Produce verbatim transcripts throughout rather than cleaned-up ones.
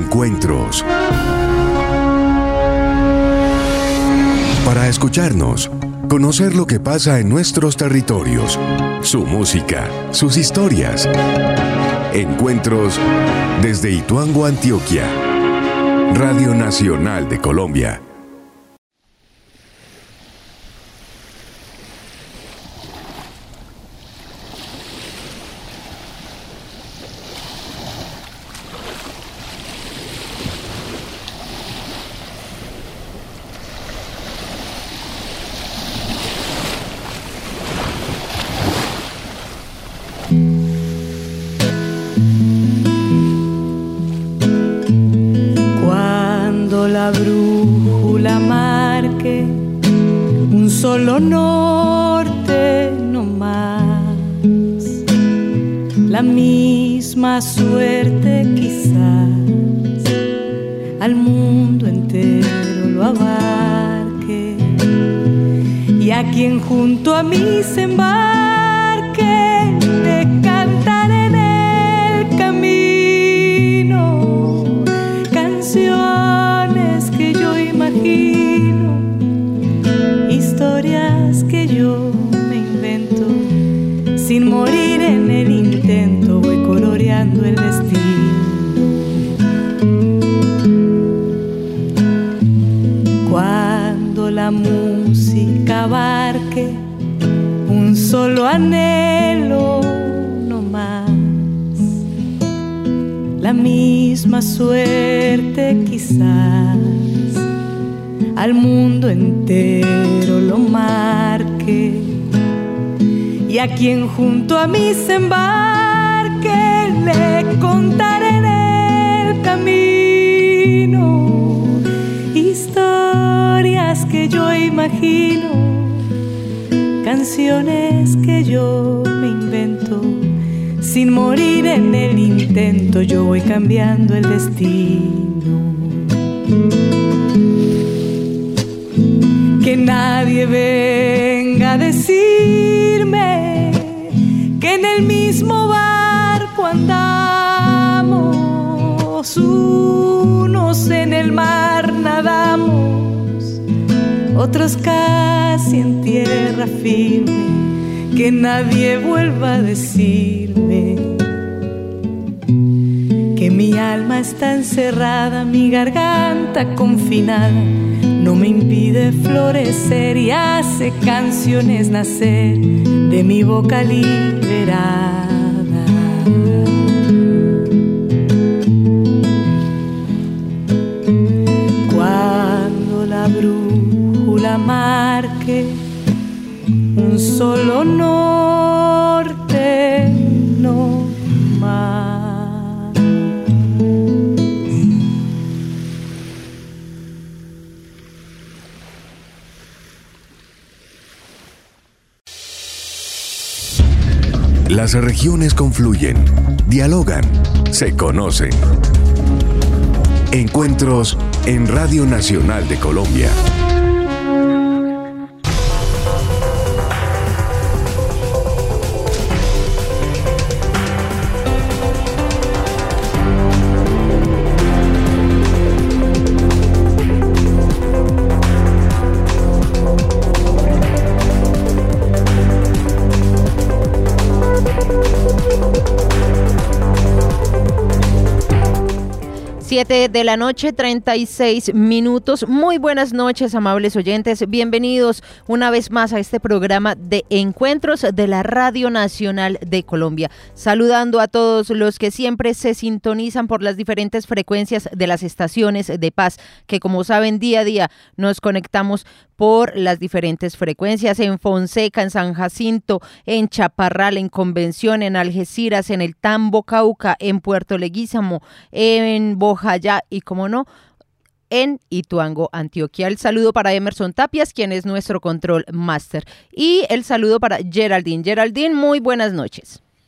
Encuentros. Para escucharnos, conocer lo que pasa en nuestros territorios, su música, sus historias. Encuentros desde Ituango, Antioquia. Radio Nacional de Colombia. La brújula marque un solo norte no más, la misma suerte quizás al mundo entero lo abarque, y a quien junto a mí se embarque le cantaré en el camino canciones que yo imagino, historias que yo me invento, sin morir en el intento voy coloreando el destino. Cuando la música abarque un solo anhelo no más, la misma suerte quizás al mundo entero lo marque, y a quien junto a mí se embarque le contaré en el camino historias que yo imagino, canciones que yo me invento, sin morir en el intento yo voy cambiando el destino. Que nadie venga a decirme que en el mismo barco andamos, unos en el mar nadamos, otros casi en tierra firme. Que nadie vuelva a decirme que mi alma está encerrada, mi garganta confinada no me impide florecer y hace canciones nacer de mi boca liberada. Cuando la brújula marque un solo norte no más. Las regiones confluyen, dialogan, se conocen. Encuentros en Radio Nacional de Colombia. siete de la noche, treinta y seis minutos. Muy buenas noches, amables oyentes. Bienvenidos una vez más a este programa de Encuentros de la Radio Nacional de Colombia. Saludando a todos los que siempre se sintonizan por las diferentes frecuencias de las estaciones de paz, que como saben, día a día nos conectamos por las diferentes frecuencias en Fonseca, en San Jacinto, en Chaparral, en Convención, en Algeciras, en el Tambo, Cauca, en Puerto Leguízamo, en Bojayá y, como no, en Ituango, Antioquia. El saludo para Emerson Tapias, quien es nuestro control máster, y el saludo para Geraldine. Geraldine, muy buenas noches.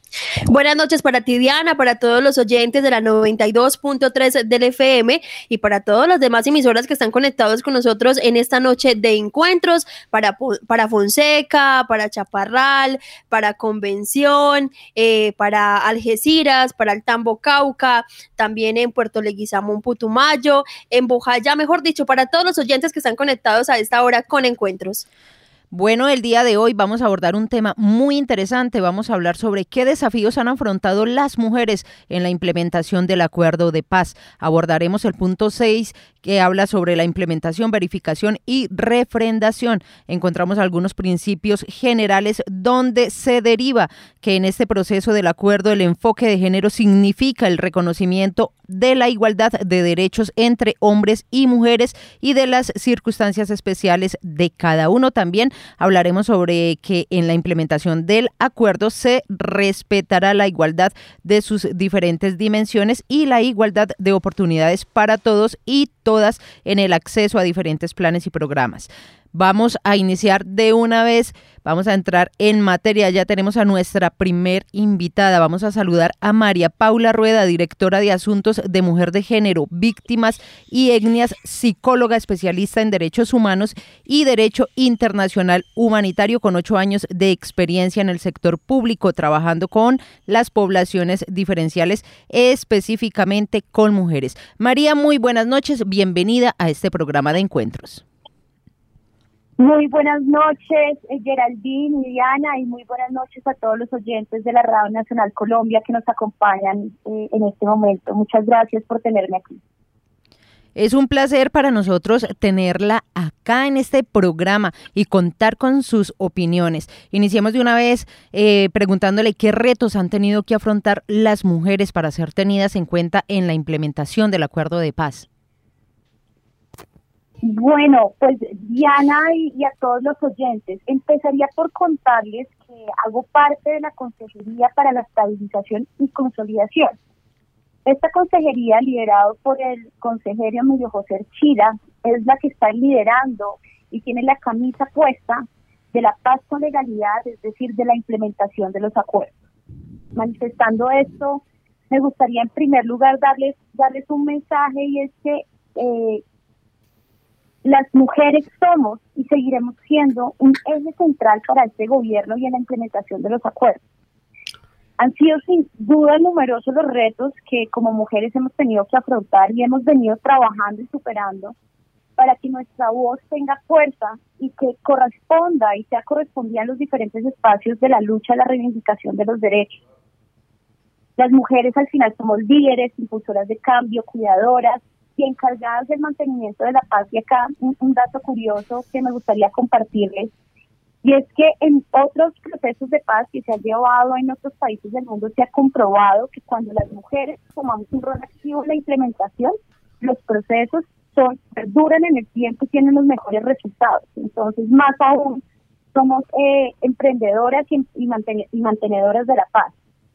Buenas noches para ti, Diana, para todos los oyentes de la noventa y dos punto tres del F M y para todas las demás emisoras que están conectados con nosotros en esta noche de encuentros, para, para Fonseca, para Chaparral, para Convención, eh, para Algeciras, para el Tambo Cauca, también en Puerto Leguizamón, Putumayo, en Bojayá, mejor dicho, para todos los oyentes que están conectados a esta hora con encuentros. Bueno, el día de hoy vamos a abordar un tema muy interesante. Vamos a hablar sobre qué desafíos han afrontado las mujeres en la implementación del acuerdo de paz. Abordaremos el punto seis, que habla sobre la implementación, verificación y refrendación. Encontramos algunos principios generales donde se deriva que en este proceso del acuerdo el enfoque de género significa el reconocimiento de la igualdad de derechos entre hombres y mujeres y de las circunstancias especiales de cada uno. También hablaremos sobre que en la implementación del acuerdo se respetará la igualdad de sus diferentes dimensiones y la igualdad de oportunidades para todos y todas en el acceso a diferentes planes y programas. Vamos a iniciar de una vez, vamos a entrar en materia. Ya tenemos a nuestra primer invitada. Vamos a saludar a María Paula Rueda, directora de Asuntos de Mujer de Género, Víctimas y Etnias, psicóloga especialista en Derechos Humanos y Derecho Internacional Humanitario, con ocho años de experiencia en el sector público, trabajando con las poblaciones diferenciales, específicamente con mujeres. María, muy buenas noches, bienvenida a este programa de encuentros. Muy buenas noches, Geraldine y Diana, y muy buenas noches a todos los oyentes de la Radio Nacional Colombia que nos acompañan eh, en este momento. Muchas gracias por tenerme aquí. Es un placer para nosotros tenerla acá en este programa y contar con sus opiniones. Iniciemos de una vez eh, preguntándole qué retos han tenido que afrontar las mujeres para ser tenidas en cuenta en la implementación del acuerdo de paz. Bueno, pues Diana y, y a todos los oyentes, empezaría por contarles que hago parte de la Consejería para la Estabilización y Consolidación. Esta consejería, liderado por el consejero Emilio José Erchila, es la que está liderando y tiene la camisa puesta de la paz con legalidad, es decir, de la implementación de los acuerdos. Manifestando esto, me gustaría en primer lugar darles, darles un mensaje, y es que eh, las mujeres somos y seguiremos siendo un eje central para este gobierno y en la implementación de los acuerdos. Han sido sin duda numerosos los retos que como mujeres hemos tenido que afrontar y hemos venido trabajando y superando para que nuestra voz tenga fuerza y que corresponda y sea correspondida en los diferentes espacios de la lucha a la reivindicación de los derechos. Las mujeres al final somos líderes, impulsoras de cambio, cuidadoras y encargadas del mantenimiento de la paz. Y acá un, un dato curioso que me gustaría compartirles, y es que en otros procesos de paz que se han llevado en otros países del mundo se ha comprobado que cuando las mujeres tomamos un rol activo en la implementación, los procesos son perduran en el tiempo y tienen los mejores resultados. Entonces, más aún, somos eh, emprendedoras y, y, manten, y mantenedoras de la paz.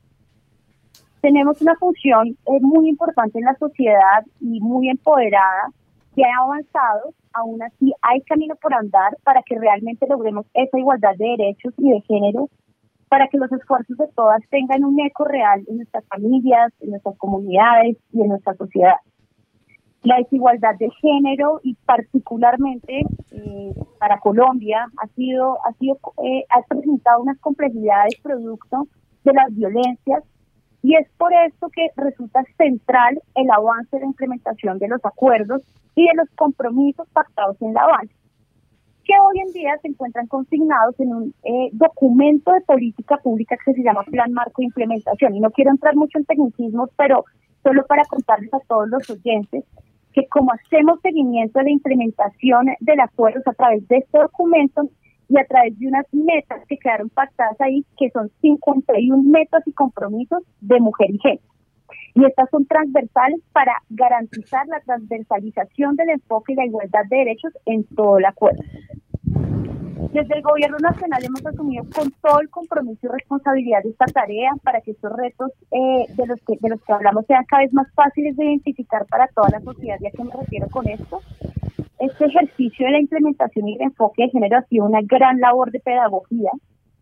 Tenemos una función eh, muy importante en la sociedad y muy empoderada, que ha avanzado. Aún así hay camino por andar para que realmente logremos esa igualdad de derechos y de género, para que los esfuerzos de todas tengan un eco real en nuestras familias, en nuestras comunidades y en nuestra sociedad. La desigualdad de género, y particularmente eh, para Colombia, ha sido, ha sido, eh, ha presentado unas complejidades producto de las violencias. Y es por esto que resulta central el avance de la implementación de los acuerdos y de los compromisos pactados en La Habana, que hoy en día se encuentran consignados en un eh, documento de política pública que se llama Plan Marco de Implementación. Y no quiero entrar mucho en tecnicismos, pero solo para contarles a todos los oyentes que como hacemos seguimiento de la implementación de los acuerdos a través de este documento, y a través de unas metas que quedaron pactadas ahí, que son cincuenta y uno metas y compromisos de mujer y género. Y estas son transversales para garantizar la transversalización del enfoque y la igualdad de derechos en todo el acuerdo. Desde el Gobierno Nacional hemos asumido con todo el compromiso y responsabilidad de esta tarea para que estos retos eh, de los que de los que hablamos sean cada vez más fáciles de identificar para toda la sociedad. ¿Y a qué me refiero con esto? Este ejercicio de la implementación y el enfoque de género ha sido una gran labor de pedagogía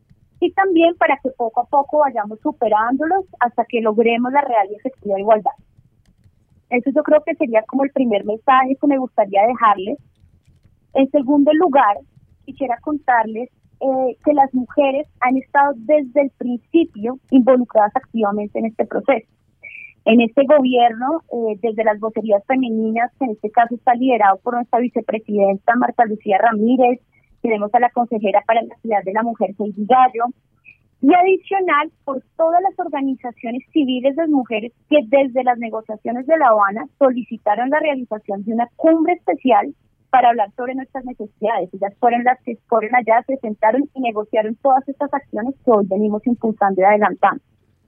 y también para que poco a poco vayamos superándolos hasta que logremos la real y efectiva igualdad. Eso yo creo que sería como el primer mensaje que me gustaría dejarles. En segundo lugar, quisiera contarles eh, que las mujeres han estado desde el principio involucradas activamente en este proceso. En este gobierno, eh, desde las vocerías femeninas, que en este caso está liderado por nuestra vicepresidenta Marta Lucía Ramírez, tenemos a la consejera para la Equidad de la Mujer, Heidi Gallo, y adicional por todas las organizaciones civiles de mujeres que desde las negociaciones de La Habana solicitaron la realización de una cumbre especial para hablar sobre nuestras necesidades. Ellas fueron las que fueron allá, se sentaron y negociaron todas estas acciones que hoy venimos impulsando y adelantando.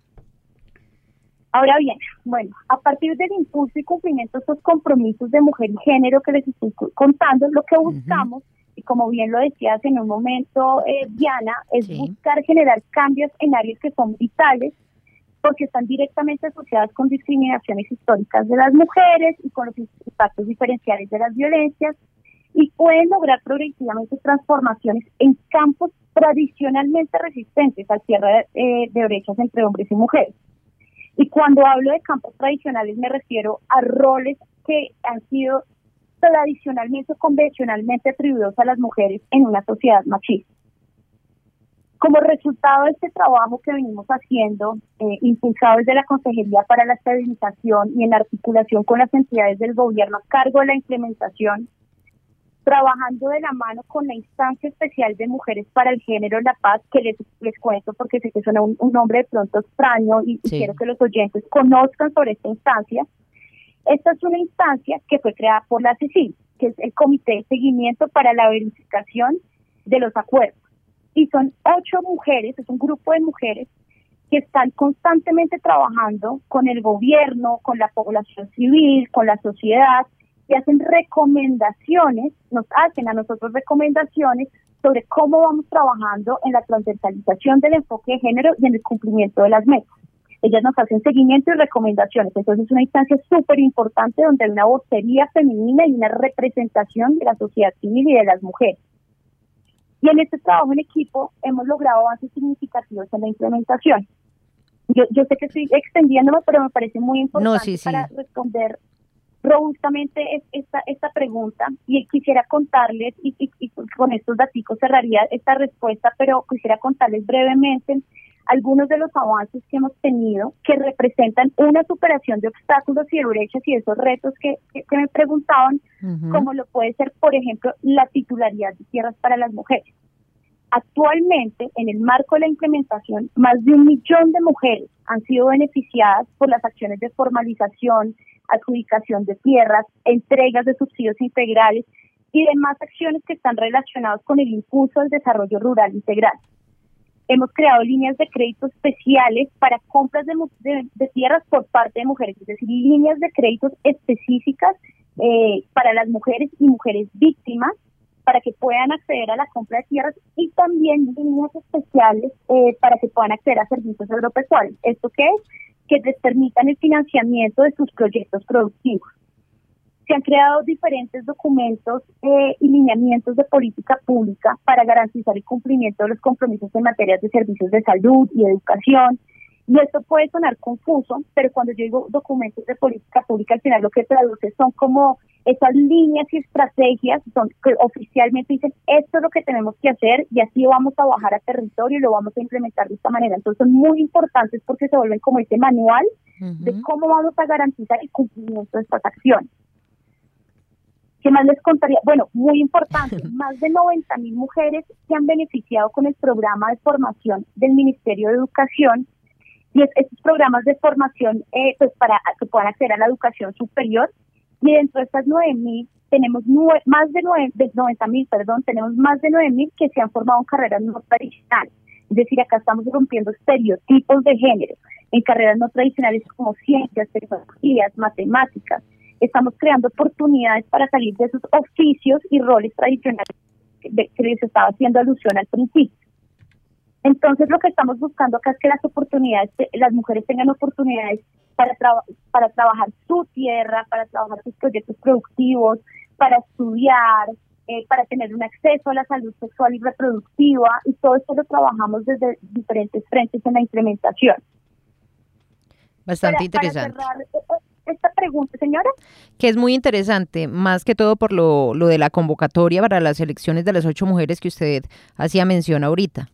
Ahora bien, bueno, a partir del impulso y cumplimiento de estos compromisos de mujer y género que les estoy contando, lo que buscamos, uh-huh. y como bien lo decías en un momento, eh, Diana, es sí. buscar generar cambios en áreas que son vitales, porque están directamente asociadas con discriminaciones históricas de las mujeres y con los impactos diferenciales de las violencias, y pueden lograr progresivamente transformaciones en campos tradicionalmente resistentes al cierre eh, de brechas entre hombres y mujeres. Y cuando hablo de campos tradicionales me refiero a roles que han sido tradicionalmente o convencionalmente atribuidos a las mujeres en una sociedad machista. Como resultado de este trabajo que venimos haciendo, eh, impulsado desde la Consejería para la Estabilización y en articulación con las entidades del gobierno a cargo de la implementación, trabajando de la mano con la Instancia Especial de Mujeres para el Género y la Paz, que les, les cuento porque sé que suena un, un nombre de pronto extraño y, sí. y quiero que los oyentes conozcan sobre esta instancia. Esta es una instancia que fue creada por la C E C I, que es el Comité de Seguimiento para la Verificación de los Acuerdos. Y son ocho mujeres, es un grupo de mujeres que están constantemente trabajando con el gobierno, con la población civil, con la sociedad, y hacen recomendaciones, nos hacen a nosotros recomendaciones sobre cómo vamos trabajando en la transversalización del enfoque de género y en el cumplimiento de las metas. Ellas nos hacen seguimiento y recomendaciones, entonces es una instancia súper importante donde hay una vocería femenina y una representación de la sociedad civil y de las mujeres. Y en este trabajo en equipo hemos logrado avances significativos en la implementación. Yo, yo sé que estoy extendiéndome, pero me parece muy importante no, sí, sí. para responder robustamente esta, esta pregunta, y quisiera contarles, y, y, y con estos datos cerraría esta respuesta, pero quisiera contarles brevemente algunos de los avances que hemos tenido que representan una superación de obstáculos y de brechas y de esos retos que, que, que me preguntaban, uh-huh. como lo puede ser, por ejemplo, la titularidad de tierras para las mujeres. Actualmente, en el marco de la implementación, más de un millón de mujeres han sido beneficiadas por las acciones de formalización, adjudicación de tierras, entregas de subsidios integrales y demás acciones que están relacionadas con el impulso del desarrollo rural integral. Hemos creado líneas de crédito especiales para compras de, de, de tierras por parte de mujeres, es decir, líneas de créditos específicas eh, para las mujeres y mujeres víctimas, para que puedan acceder a la compra de tierras, y también líneas especiales eh, para que puedan acceder a servicios agropecuarios. ¿Esto qué es? Que les permitan el financiamiento de sus proyectos productivos. Se han creado diferentes documentos eh, y lineamientos de política pública para garantizar el cumplimiento de los compromisos en materia de servicios de salud y educación. Y esto puede sonar confuso, pero cuando yo digo documentos de política pública, al final lo que traduce son como esas líneas y estrategias son que oficialmente dicen esto es lo que tenemos que hacer y así vamos a bajar a territorio y lo vamos a implementar de esta manera. Entonces son muy importantes porque se vuelven como ese manual uh-huh. de cómo vamos a garantizar el cumplimiento de estas acciones. ¿Qué más les contaría? Bueno, muy importante, más de noventa mil mujeres se han beneficiado con el programa de formación del Ministerio de Educación, y es, estos programas de formación eh, pues para que puedan acceder a la educación superior, y dentro de estas nueve mil tenemos nueve, más de, nueve, de noventa mil, perdón, tenemos más de nueve mil que se han formado en carreras no tradicionales. Es decir, acá estamos rompiendo estereotipos de género en carreras no tradicionales como ciencias, tecnologías, matemáticas. Estamos creando oportunidades para salir de esos oficios y roles tradicionales que les estaba haciendo alusión al principio. Entonces, lo que estamos buscando acá es que las oportunidades, las mujeres tengan oportunidades para, traba, para trabajar su tierra, para trabajar sus proyectos productivos, para estudiar, eh, para tener un acceso a la salud sexual y reproductiva, y todo esto lo trabajamos desde diferentes frentes en la implementación. Bastante para, interesante. Para cerrar esta pregunta, señora. Que es muy interesante, más que todo por lo, lo de la convocatoria para las elecciones de las ocho mujeres que usted hacía mención ahorita.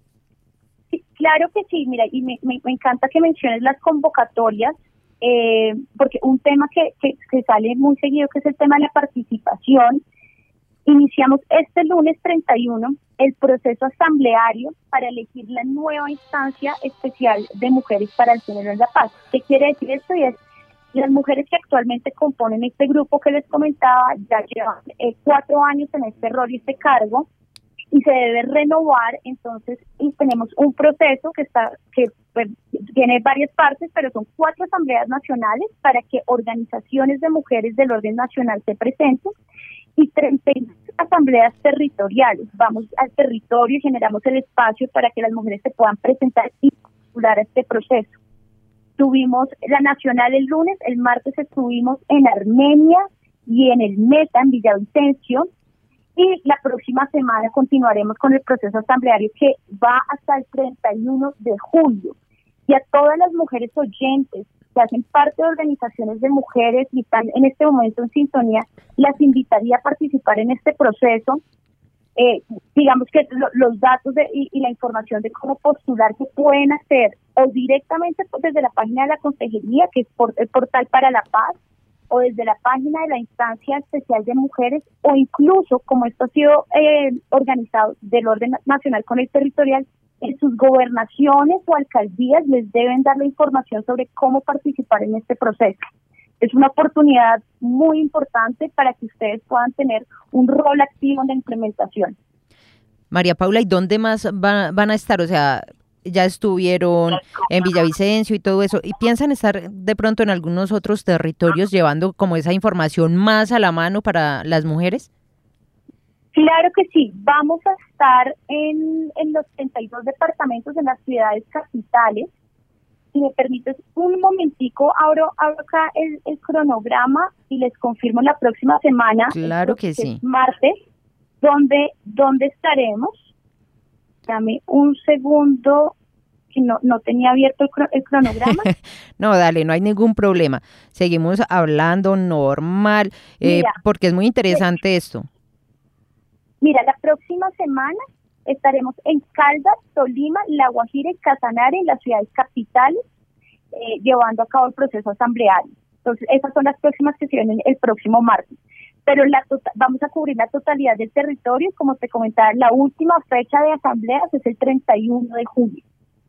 Sí, claro que sí, mira, y me, me, me encanta que menciones las convocatorias, eh, porque un tema que, que, que sale muy seguido, que es el tema de la participación. Iniciamos este lunes treinta y uno el proceso asambleario para elegir la nueva instancia especial de mujeres para el género en la paz. ¿Qué quiere decir esto? Y es, las mujeres que actualmente componen este grupo que les comentaba ya llevan eh, cuatro años en este rol y este cargo, y se debe renovar. Entonces, y tenemos un proceso que está que pues, tiene varias partes, pero son cuatro asambleas nacionales para que organizaciones de mujeres del orden nacional se presenten, y treinta y dos asambleas territoriales. Vamos al territorio y generamos el espacio para que las mujeres se puedan presentar y postular a este proceso. Tuvimos la nacional el lunes, el martes estuvimos en Armenia y en el Meta, en Villavicencio, y la próxima semana continuaremos con el proceso asambleario que va hasta el treinta y uno de julio. Y a todas las mujeres oyentes que hacen parte de organizaciones de mujeres y están en este momento en sintonía, las invitaría a participar en este proceso. Eh, digamos que lo, los datos de, y, y la información de cómo postular que pueden hacer o directamente desde la página de la Consejería, que es por, el Portal para la Paz, o desde la página de la Instancia Especial de Mujeres, o incluso, como esto ha sido eh, organizado del orden nacional con el territorial, en sus gobernaciones o alcaldías les deben dar la información sobre cómo participar en este proceso. Es una oportunidad muy importante para que ustedes puedan tener un rol activo en la implementación. María Paula, ¿y dónde más va, van a estar? O sea, ya estuvieron en Villavicencio y todo eso, ¿y piensan estar de pronto en algunos otros territorios llevando como esa información más a la mano para las mujeres? Claro que sí, vamos a estar en, en los treinta y dos departamentos, en las ciudades capitales. Si me permites un momentico, abro, abro acá el, el cronograma y les confirmo la próxima semana. Claro que sí. Martes, donde, donde estaremos. Dame un segundo, que no, no tenía abierto el, cro, el cronograma. No, dale, no hay ningún problema. Seguimos hablando normal, eh, Mira, porque es muy interesante sí. esto. Mira, la próxima semana estaremos en Caldas, Tolima, La Guajira y Casanare, en las ciudades capitales, eh, llevando a cabo el proceso asambleario. Entonces, esas son las próximas que se vienen el próximo martes. Pero la to- vamos a cubrir la totalidad del territorio. Como te comentaba, la última fecha de asambleas es el treinta y uno de julio.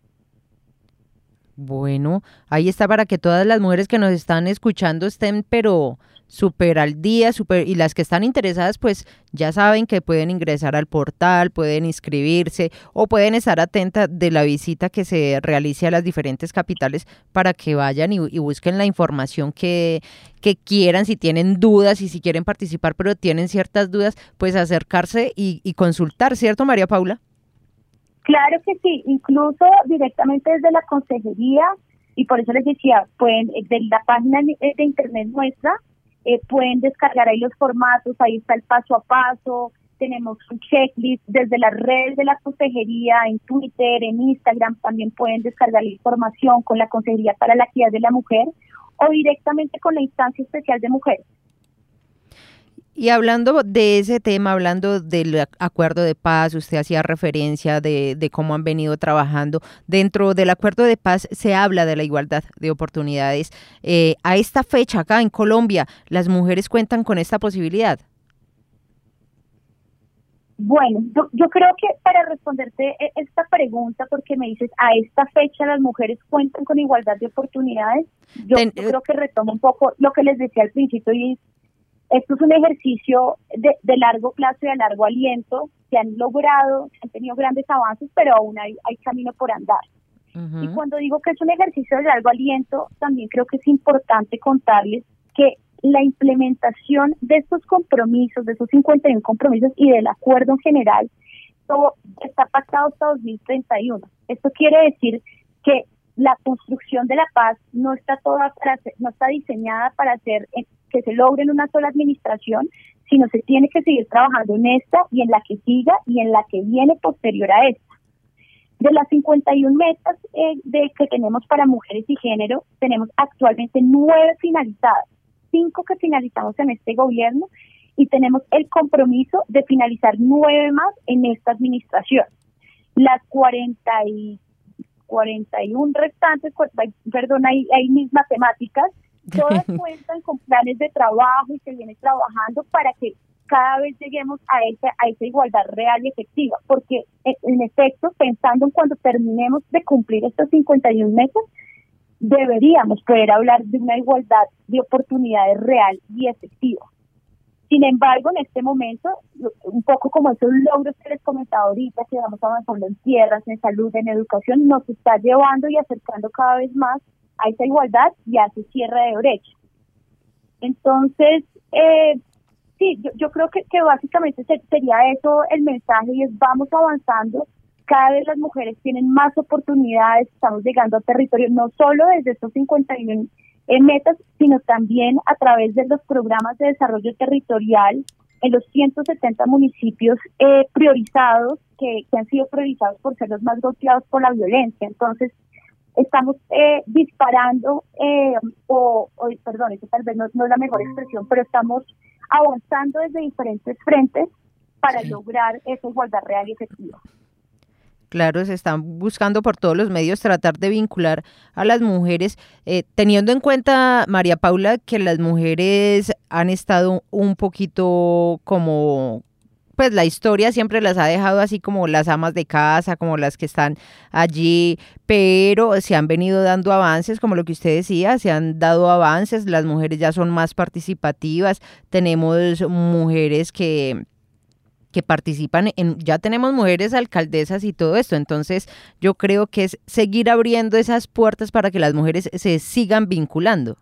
Bueno, ahí está para que todas las mujeres que nos están escuchando estén, pero súper al día, súper, y las que están interesadas, pues ya saben que pueden ingresar al portal, pueden inscribirse o pueden estar atentas de la visita que se realice a las diferentes capitales para que vayan y, y busquen la información que, que quieran, si tienen dudas y si quieren participar, pero tienen ciertas dudas, pues acercarse y, y consultar, ¿cierto, María Paula? Claro que sí, incluso directamente desde la consejería, y por eso les decía, pueden, de la página de internet nuestra, eh, pueden descargar ahí los formatos, ahí está el paso a paso, tenemos un checklist desde las redes de la consejería, en Twitter, en Instagram, también pueden descargar la información con la Consejería para la Equidad de la Mujer o directamente con la Instancia Especial de Mujeres. Y hablando de ese tema, hablando del acuerdo de paz, usted hacía referencia de, de cómo han venido trabajando. Dentro del acuerdo de paz se habla de la igualdad de oportunidades. Eh, a esta fecha, acá en Colombia, ¿las mujeres cuentan con esta posibilidad? Bueno, yo, yo creo que para responderte esta pregunta, porque me dices, a esta fecha las mujeres cuentan con igualdad de oportunidades, yo, Ten, yo creo que retomo un poco lo que les decía al principio, y esto es un ejercicio de, de largo plazo y de largo aliento. Se han logrado, se han tenido grandes avances, pero aún hay, hay camino por andar. Uh-huh. Y cuando digo que es un ejercicio de largo aliento, también creo que es importante contarles que la implementación de estos compromisos, de esos cincuenta y uno compromisos y del acuerdo en general, todo está pactado hasta dos mil treinta y uno. Esto quiere decir que la construcción de la paz no está toda para ser, no está diseñada para hacer que se logre en una sola administración, sino se tiene que seguir trabajando en esta y en la que siga y en la que viene posterior a esta. De las cincuenta y una metas eh, de que tenemos para mujeres y género, tenemos actualmente nueve finalizadas, cinco que finalizamos en este gobierno y tenemos el compromiso de finalizar nueve más en esta administración. Las cuarenta y, cuarenta y uno restantes, perdón, hay, hay mis matemáticas, todas cuentan con planes de trabajo y se viene trabajando para que cada vez lleguemos a esa, a esa igualdad real y efectiva, porque en efecto, pensando en cuando terminemos de cumplir estas cincuenta y una metas, deberíamos poder hablar de una igualdad de oportunidades real y efectiva. Sin embargo, en este momento, un poco como esos logros que les comentaba ahorita, que vamos avanzando en tierras, en salud, en educación, nos está llevando y acercando cada vez más a esa igualdad y a ese cierre de brecha. Entonces, eh, sí, yo, yo creo que, que básicamente sería eso el mensaje, y es vamos avanzando, cada vez las mujeres tienen más oportunidades, estamos llegando a territorio, no solo desde estos cincuenta y uno metas, sino también a través de los programas de desarrollo territorial en los ciento setenta municipios eh, priorizados, que, que han sido priorizados por ser los más golpeados por la violencia. Entonces, estamos eh, disparando, eh, o, o, perdón, eso tal vez no, no es la mejor expresión, pero estamos avanzando desde diferentes frentes para sí. lograr esa igualdad real y efectiva. Claro, se están buscando por todos los medios tratar de vincular a las mujeres, eh, teniendo en cuenta, María Paula, que las mujeres han estado un poquito como, pues la historia siempre las ha dejado así como las amas de casa, como las que están allí, pero se han venido dando avances, como lo que usted decía, se han dado avances, las mujeres ya son más participativas, tenemos mujeres que... que participan en, ya tenemos mujeres alcaldesas y todo esto, entonces yo creo que es seguir abriendo esas puertas para que las mujeres se sigan vinculando.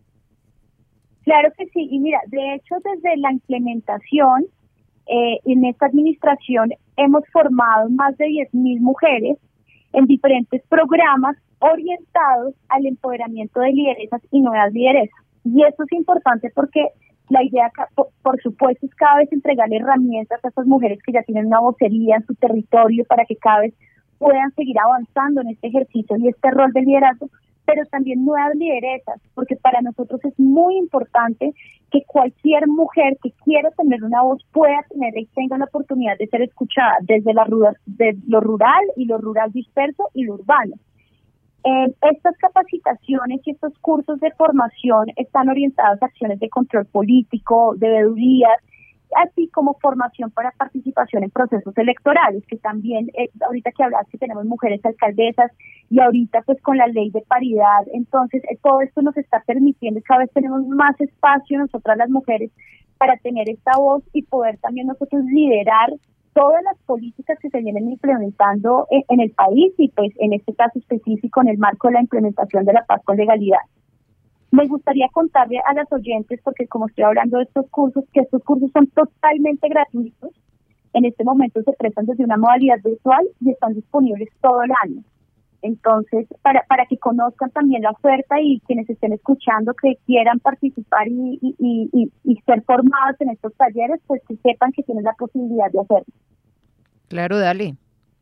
Claro que sí, y mira, de hecho desde la implementación eh, en esta administración hemos formado más de diez mil mujeres en diferentes programas orientados al empoderamiento de lideresas y nuevas lideresas, y eso es importante porque la idea, por supuesto, es cada vez entregarle herramientas a estas mujeres que ya tienen una vocería en su territorio para que cada vez puedan seguir avanzando en este ejercicio y este rol de liderazgo, pero también nuevas lideresas, porque para nosotros es muy importante que cualquier mujer que quiera tener una voz pueda tener y tenga la oportunidad de ser escuchada desde la rural, de lo rural y lo rural disperso y lo urbano. Eh, estas capacitaciones y estos cursos de formación están orientados a acciones de control político, de veedurías, así como formación para participación en procesos electorales, que también, eh, ahorita que hablas que tenemos mujeres alcaldesas y ahorita pues con la ley de paridad, entonces eh, todo esto nos está permitiendo, cada vez tenemos más espacio nosotras las mujeres para tener esta voz y poder también nosotros liderar todas las políticas que se vienen implementando en, en el país y pues en este caso específico en el marco de la implementación de la paz con legalidad. Me gustaría contarle a las oyentes, porque como estoy hablando de estos cursos, que estos cursos son totalmente gratuitos. En este momento se prestan desde una modalidad virtual y están disponibles todo el año. Entonces, para para que conozcan también la oferta y quienes estén escuchando que quieran participar y, y, y, y ser formados en estos talleres, pues que sepan que tienen la posibilidad de hacerlo. Claro, dale.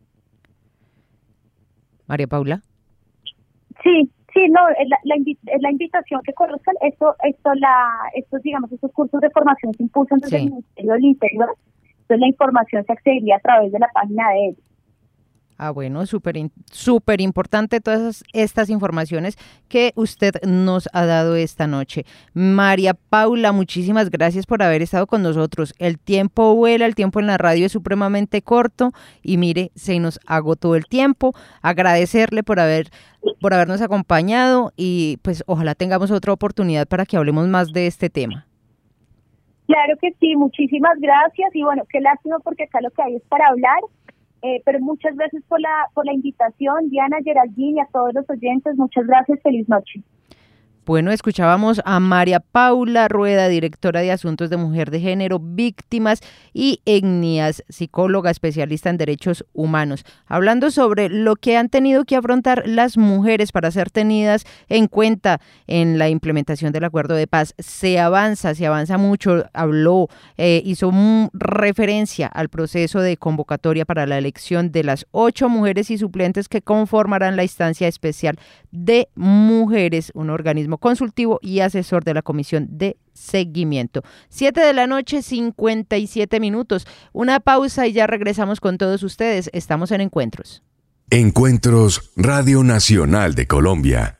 María Paula. Sí, sí, no, es la, la, invi- es la invitación que conozcan. Esto, esto, la, estos, digamos, estos cursos de formación se impulsan desde sí. el Ministerio del Interior. Entonces la información se accedería a través de la página de ellos. Ah, bueno, súper súper importante todas estas informaciones que usted nos ha dado esta noche. María Paula, muchísimas gracias por haber estado con nosotros. El tiempo vuela, el tiempo en la radio es supremamente corto y mire, se nos agotó el tiempo. Agradecerle por haber por habernos acompañado y pues ojalá tengamos otra oportunidad para que hablemos más de este tema. Claro que sí, muchísimas gracias y bueno, qué lástima porque acá lo que hay es para hablar. Eh, pero muchas gracias por la por la invitación, Diana, Geraldine y a todos los oyentes, muchas gracias, feliz noche. Bueno, escuchábamos a María Paula Rueda, directora de Asuntos de Mujer de Género, Víctimas y Etnias, psicóloga especialista en derechos humanos, hablando sobre lo que han tenido que afrontar las mujeres para ser tenidas en cuenta en la implementación del acuerdo de paz. Se avanza, se avanza mucho, habló, eh, hizo un, referencia al proceso de convocatoria para la elección de las ocho mujeres y suplentes que conformarán la instancia especial de mujeres, un organismo consultivo y asesor de la Comisión de Seguimiento. Siete de la noche, cincuenta y siete minutos. Una pausa y ya regresamos con todos ustedes. Estamos en Encuentros. Encuentros Radio Nacional de Colombia.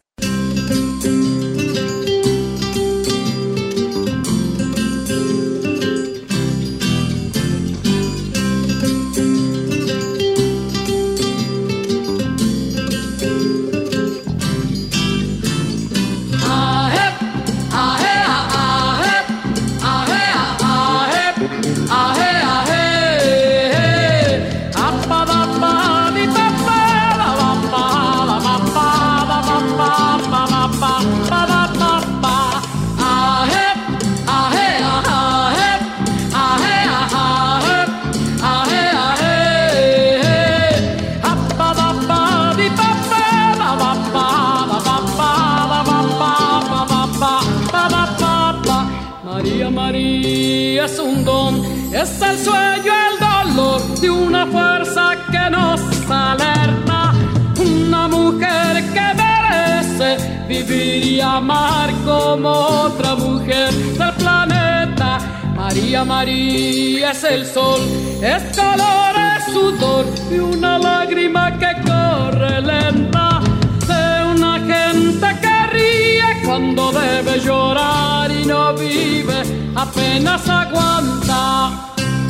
Es un don, es el sueño, el dolor de una fuerza que nos alerta, una mujer que merece vivir y amar como otra mujer del planeta. María, María es el sol, es color, es sudor y una lágrima que corre lenta de una gente que ríe cuando debe llorar y no vive, apenas aguanta.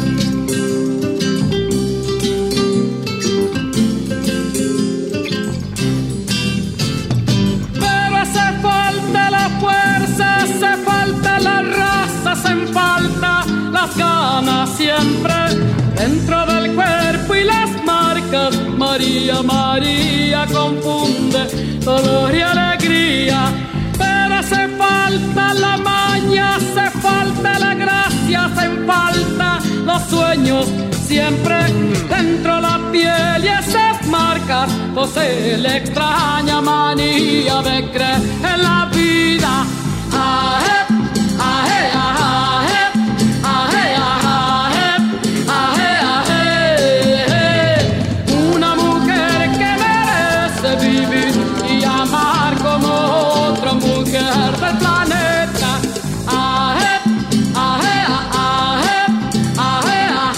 Pero hace falta la fuerza, hace falta la raza, hacen falta las ganas siempre dentro del cuerpo y las marcas. María, María confunde dolor y alegría. Pero hace falta la maña, hace falta la gracia, hacen falta los sueños siempre dentro la piel y esas marcas posee la extraña manía de creer en la vida. Aje, aje, aje, aje, aje, aje, aje. Una mujer que merece vivir y amar como otra mujer del planeta. Aje, aje, aje, aje,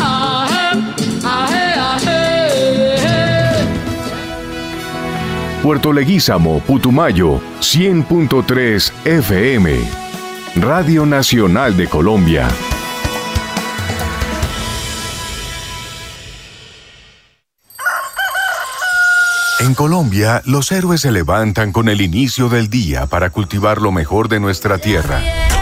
aje, aje, aje. Puerto Leguízamo, Putumayo, cien punto tres F M. Radio Nacional de Colombia. En Colombia, los héroes se levantan con el inicio del día para cultivar lo mejor de nuestra tierra.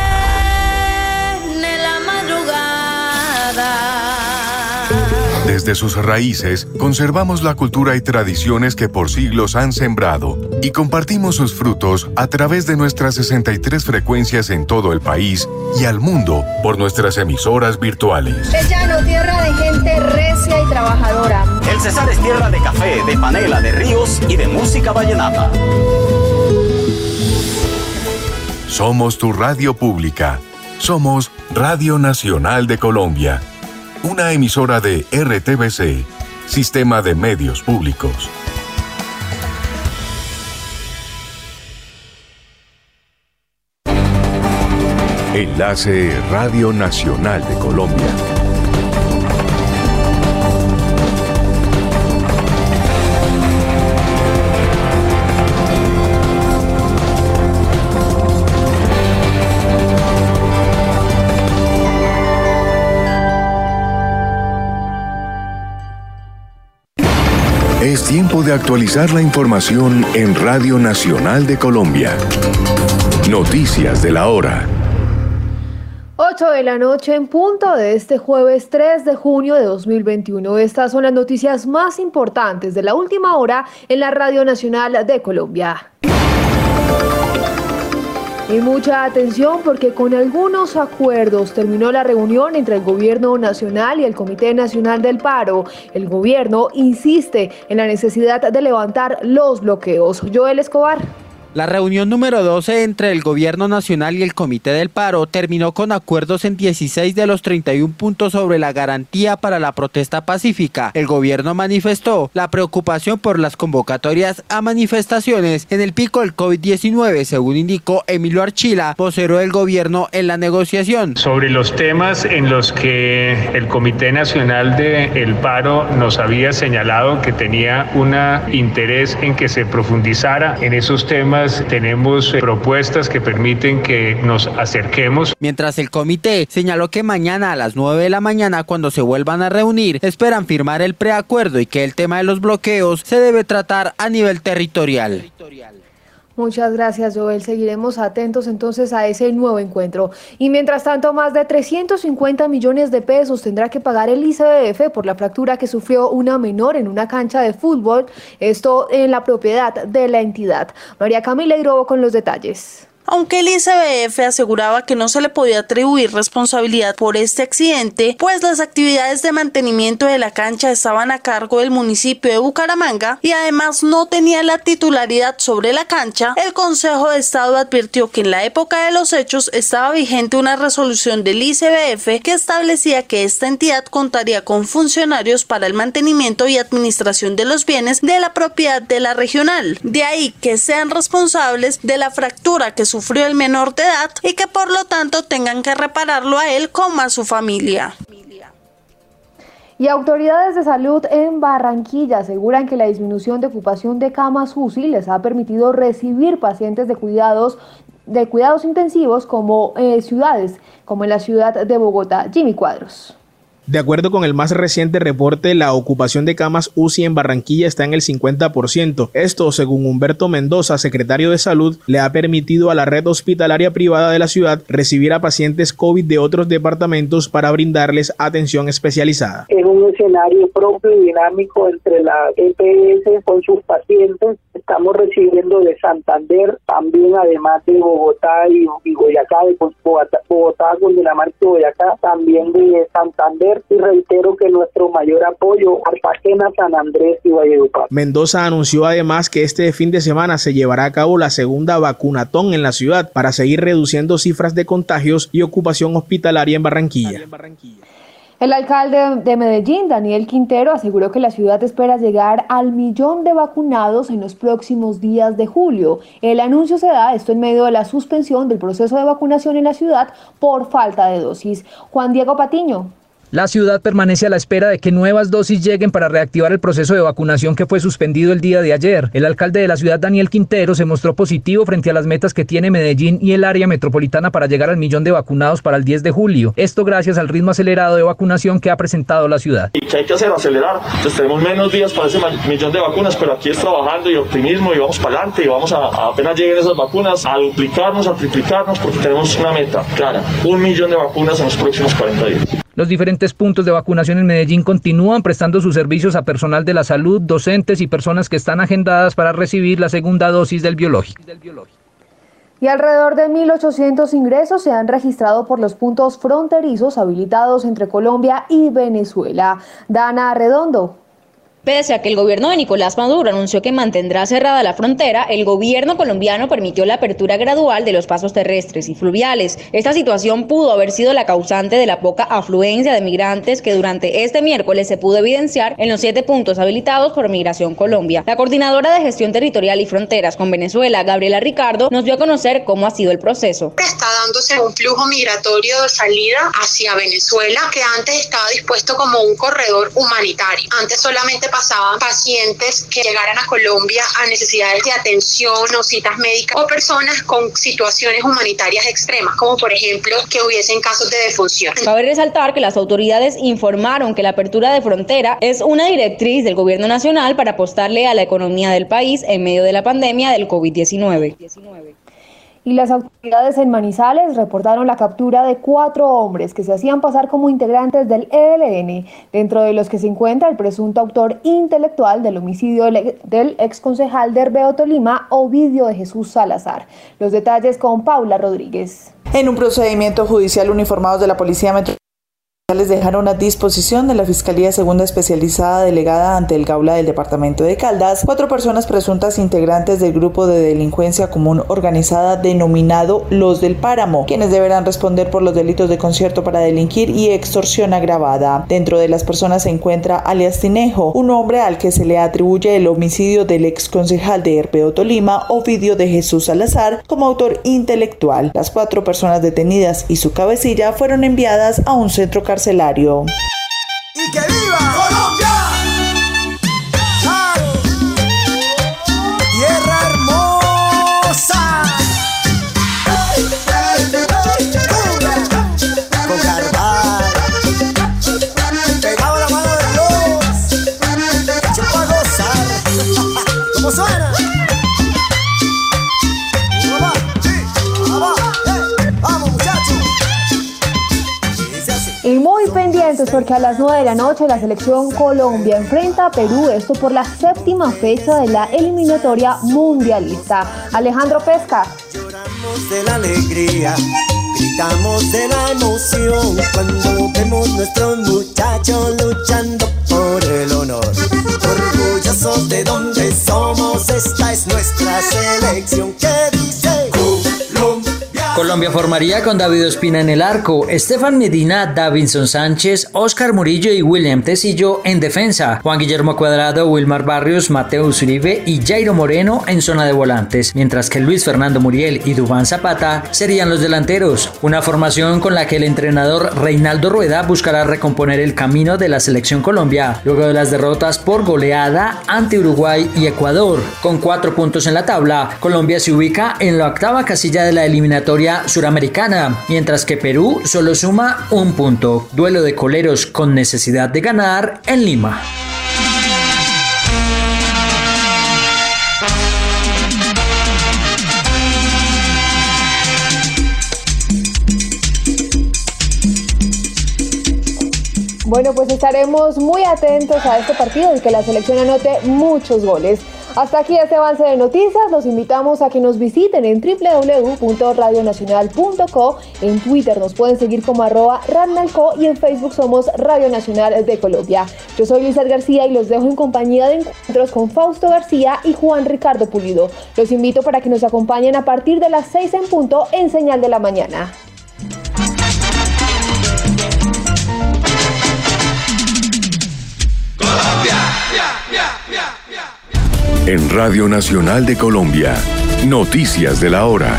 Desde sus raíces, conservamos la cultura y tradiciones que por siglos han sembrado y compartimos sus frutos a través de nuestras sesenta y tres frecuencias en todo el país y al mundo por nuestras emisoras virtuales. Es llano, tierra de gente recia y trabajadora. El Cesar es tierra de café, de panela, de ríos y de música vallenata. Somos tu radio pública. Somos Radio Nacional de Colombia. Una emisora de R T V C, Sistema de Medios Públicos. Enlace Radio Nacional de Colombia. Es tiempo de actualizar la información en Radio Nacional de Colombia. Noticias de la hora. ocho de la noche en punto de este jueves tres de junio de dos mil veintiuno. Estas son las noticias más importantes de la última hora en la Radio Nacional de Colombia. Y mucha atención porque con algunos acuerdos terminó la reunión entre el Gobierno Nacional y el Comité Nacional del Paro. El gobierno insiste en la necesidad de levantar los bloqueos. Joel Escobar. La reunión número doce entre el Gobierno Nacional y el Comité del Paro terminó con acuerdos en dieciséis de los treinta y un puntos sobre la garantía para la protesta pacífica. El gobierno manifestó la preocupación por las convocatorias a manifestaciones en el pico del COVID diecinueve, según indicó Emilio Archila, vocero del gobierno en la negociación. Sobre los temas en los que el Comité Nacional del Paro nos había señalado que tenía un interés en que se profundizara en esos temas, tenemos propuestas que permiten que nos acerquemos. Mientras el comité señaló que mañana a las nueve de la mañana, cuando se vuelvan a reunir, esperan firmar el preacuerdo y que el tema de los bloqueos se debe tratar a nivel territorial. Muchas gracias, Joel. Seguiremos atentos entonces a ese nuevo encuentro. Y mientras tanto, más de trescientos cincuenta millones de pesos tendrá que pagar el I C B F por la fractura que sufrió una menor en una cancha de fútbol, esto en la propiedad de la entidad. María Camila Hidrobo con los detalles. Aunque el I C B F aseguraba que no se le podía atribuir responsabilidad por este accidente, pues las actividades de mantenimiento de la cancha estaban a cargo del municipio de Bucaramanga y además no tenía la titularidad sobre la cancha, el Consejo de Estado advirtió que en la época de los hechos estaba vigente una resolución del I C B F que establecía que esta entidad contaría con funcionarios para el mantenimiento y administración de los bienes de la propiedad de la regional. De ahí que sean responsables de la fractura que sufrió el menor de edad y que por lo tanto tengan que repararlo a él como a su familia. Y autoridades de salud en Barranquilla aseguran que la disminución de ocupación de camas U C I les ha permitido recibir pacientes de cuidados de cuidados intensivos como eh, ciudades, como en la ciudad de Bogotá. Jimmy Cuadros. De acuerdo con el más reciente reporte, la ocupación de camas U C I en Barranquilla está en el cincuenta por ciento. Esto, según Humberto Mendoza, secretario de Salud, le ha permitido a la red hospitalaria privada de la ciudad recibir a pacientes COVID de otros departamentos para brindarles atención especializada. Es un escenario propio y dinámico entre la E P S con sus pacientes. Estamos recibiendo de Santander, también además de Bogotá y, y Boyacá, de Bogotá, Bogotá, Cundinamarca y Boyacá, también de Santander. Y reitero que nuestro mayor apoyo a Cartagena, San Andrés y Valledupar. Mendoza anunció además que este fin de semana se llevará a cabo la segunda vacunatón en la ciudad para seguir reduciendo cifras de contagios y ocupación hospitalaria en Barranquilla. El alcalde de Medellín, Daniel Quintero, aseguró que la ciudad espera llegar al millón de vacunados en los próximos días de julio. El anuncio se da esto en medio de la suspensión del proceso de vacunación en la ciudad por falta de dosis. Juan Diego Patiño. La ciudad permanece a la espera de que nuevas dosis lleguen para reactivar el proceso de vacunación que fue suspendido el día de ayer. El alcalde de la ciudad, Daniel Quintero, se mostró positivo frente a las metas que tiene Medellín y el área metropolitana para llegar al millón de vacunados para el diez de julio. Esto gracias al ritmo acelerado de vacunación que ha presentado la ciudad. ¿Y qué hay que hacer? Acelerar. Entonces tenemos menos días para ese millón de vacunas, pero aquí es trabajando y optimismo y vamos para adelante y vamos a, a apenas lleguen esas vacunas, a duplicarnos, a triplicarnos, porque tenemos una meta clara, un millón de vacunas en los próximos cuarenta días. Los diferentes puntos de vacunación en Medellín continúan prestando sus servicios a personal de la salud, docentes y personas que están agendadas para recibir la segunda dosis del biológico. Y alrededor de mil ochocientos ingresos se han registrado por los puntos fronterizos habilitados entre Colombia y Venezuela. Dana Redondo. Pese a que el gobierno de Nicolás Maduro anunció que mantendrá cerrada la frontera, el gobierno colombiano permitió la apertura gradual de los pasos terrestres y fluviales. Esta situación pudo haber sido la causante de la poca afluencia de migrantes que durante este miércoles se pudo evidenciar en los siete puntos habilitados por Migración Colombia. La coordinadora de Gestión Territorial y Fronteras con Venezuela, Gabriela Ricardo, nos dio a conocer cómo ha sido el proceso. Está dándose un flujo migratorio de salida hacia Venezuela que antes estaba dispuesto como un corredor humanitario. Antes solamente pasaban pacientes que llegaran a Colombia a necesidades de atención o citas médicas o personas con situaciones humanitarias extremas, como por ejemplo que hubiesen casos de defunción. Cabe resaltar que las autoridades informaron que la apertura de frontera es una directriz del gobierno nacional para apostarle a la economía del país en medio de la pandemia del COVID diecinueve. Y las autoridades en Manizales reportaron la captura de cuatro hombres que se hacían pasar como integrantes del E L N, dentro de los que se encuentra el presunto autor intelectual del homicidio del, del exconcejal de Herbeo Tolima, Ovidio de Jesús Salazar. Los detalles con Paula Rodríguez. En un procedimiento judicial, uniformados de la Policía Metropolitana les dejaron a disposición de la Fiscalía Segunda Especializada delegada ante el Gaula del Departamento de Caldas cuatro personas presuntas integrantes del grupo de delincuencia común organizada denominado Los del Páramo, quienes deberán responder por los delitos de concierto para delinquir y extorsión agravada. Dentro de las personas se encuentra alias Tinejo, un hombre al que se le atribuye el homicidio del exconcejal de Herbeo Tolima, Ovidio de Jesús Salazar, como autor intelectual. Las cuatro personas detenidas y su cabecilla fueron enviadas a un centro carcelario. ¡Y que viva Colombia! ¡Chao! ¡Tierra hermosa! ¡Ey, ey, ey! ¡Cumbia! Con Carval pegado a la mano de Dios, hecho pa' gozar. ¿Cómo suena? ¡Vamos! ¡Sí! ¡Vamos! ¡Eh! ¡Vamos, muchachos! Y muy pendientes porque a las nueve de la noche la selección Colombia enfrenta a Perú, esto por la séptima fecha de la eliminatoria mundialista. Alejandro Pesca. Lloramos de la alegría, gritamos de la emoción cuando vemos nuestros muchachos luchando por el honor. Orgullosos de donde somos, esta es nuestra selección que dice Colombia. Colombia formaría con David Ospina en el arco, Estefan Medina, Davinson Sánchez, Oscar Murillo y William Tecillo en defensa, Juan Guillermo Cuadrado, Wilmar Barrios, Mateus Uribe y Jairo Moreno en zona de volantes, mientras que Luis Fernando Muriel y Duván Zapata serían los delanteros. Una formación con la que el entrenador Reinaldo Rueda buscará recomponer el camino de la selección Colombia luego de las derrotas por goleada ante Uruguay y Ecuador. Con cuatro puntos en la tabla, Colombia se ubica en la octava casilla de la eliminatoria suramericana, mientras que Perú solo suma un punto. Duelo de coleros con necesidad de ganar en Lima. Bueno, pues estaremos muy atentos a este partido y que la selección anote muchos goles. Hasta aquí este avance de noticias. Los invitamos a que nos visiten en doble u doble u doble u punto radio nacional punto co. En Twitter nos pueden seguir como arroba radnalco y en Facebook somos Radio Nacional de Colombia. Yo soy Lizeth García y los dejo en compañía de encuentros con Fausto García y Juan Ricardo Pulido. Los invito para que nos acompañen a partir de las seis en punto en Señal de la Mañana. En Radio Nacional de Colombia, Noticias de la Hora.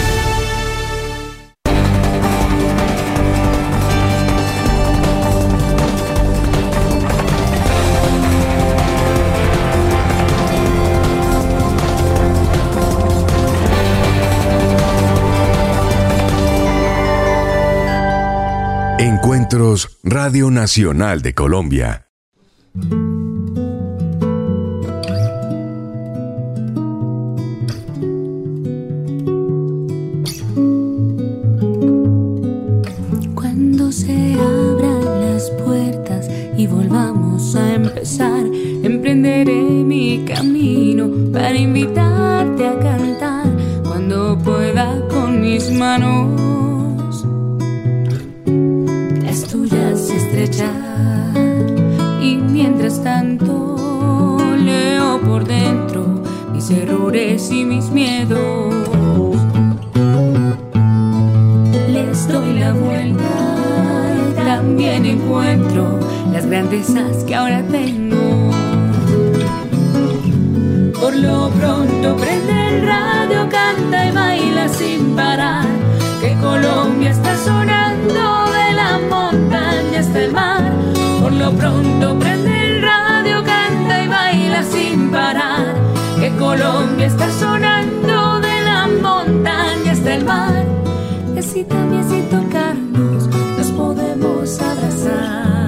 Encuentros Radio Nacional de Colombia. Se abran las puertas y volvamos a empezar. Emprenderé mi camino para invitarte a cantar cuando pueda con mis manos las tuyas estrechar. Y mientras tanto leo por dentro mis errores y mis miedos. Les doy la vuelta. También encuentro las grandezas que ahora tengo. Por lo pronto prende el radio, canta y baila sin parar, que Colombia está sonando de la montaña hasta el mar. Por lo pronto prende el radio, canta y baila sin parar, que Colombia está sonando de la montaña hasta el mar. Y así también sin tocarnos nos podemos abrazar.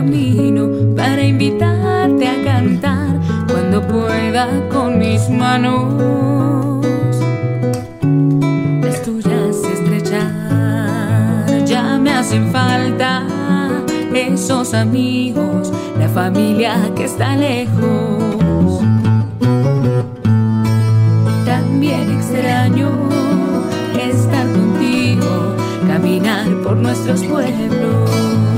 camino para invitarte a cantar cuando pueda con mis manos las tuyas estrechar. Ya me hacen falta esos amigos, la familia que está lejos. También extraño estar contigo, caminar por nuestros pueblos.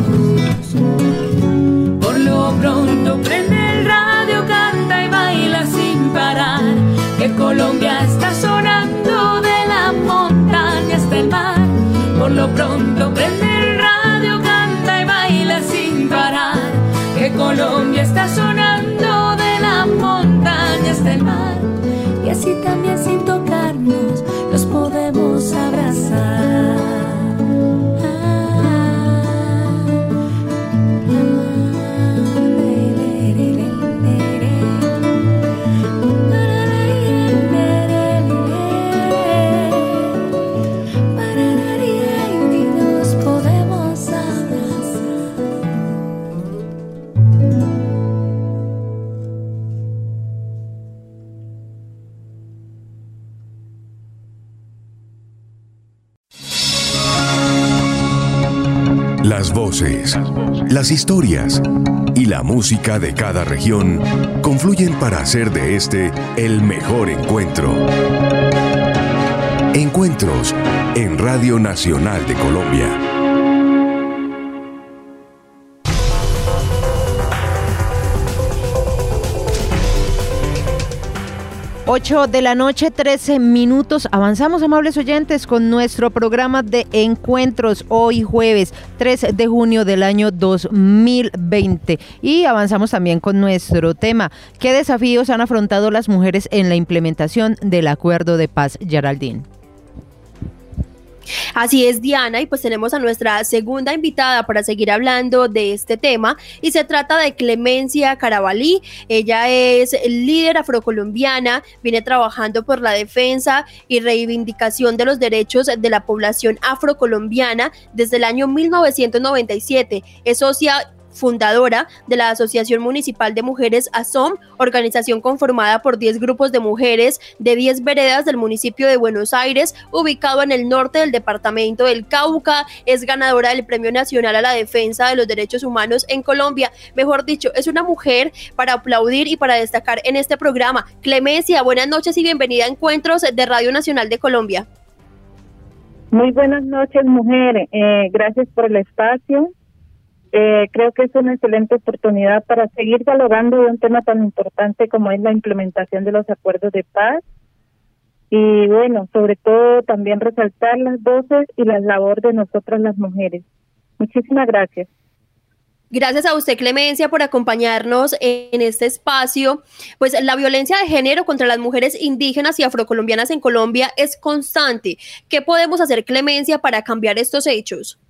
Por lo pronto prende el radio, canta y baila sin parar, que Colombia está sonando de la montaña hasta el mar. Por lo pronto prende el radio, canta y baila sin parar, que Colombia está sonando de la montaña hasta el mar. Y así también sin tocarnos nos podemos abrazar. Las voces, las historias y la música de cada región confluyen para hacer de este el mejor encuentro. Encuentros en Radio Nacional de Colombia. ocho de la noche, trece minutos. Avanzamos, amables oyentes, con nuestro programa de encuentros hoy jueves tres de junio del año dos mil veinte. Y avanzamos también con nuestro tema: ¿qué desafíos han afrontado las mujeres en la implementación del Acuerdo de Paz, Geraldine? Así es, Diana, y pues tenemos a nuestra segunda invitada para seguir hablando de este tema, y se trata de Clemencia Carabalí. Ella es líder afrocolombiana, viene trabajando por la defensa y reivindicación de los derechos de la población afrocolombiana desde el año mil novecientos noventa y siete. Es socia fundadora de la Asociación Municipal de Mujeres ASOM, organización conformada por diez grupos de mujeres de diez veredas del municipio de Buenos Aires, ubicado en el norte del departamento del Cauca. Es ganadora del Premio Nacional a la Defensa de los Derechos Humanos en Colombia. Mejor dicho, es una mujer para aplaudir y para destacar en este programa. Clemencia, buenas noches y bienvenida a Encuentros de Radio Nacional de Colombia. Muy buenas noches, mujer. Eh, gracias por el espacio. Eh, creo que es una excelente oportunidad para seguir dialogando de un tema tan importante como es la implementación de los acuerdos de paz, y bueno, sobre todo también resaltar las voces y la labor de nosotras las mujeres. Muchísimas gracias. Gracias a usted, Clemencia, por acompañarnos en este espacio. Pues la violencia de género contra las mujeres indígenas y afrocolombianas en Colombia es constante. ¿Qué podemos hacer, Clemencia, para cambiar estos hechos?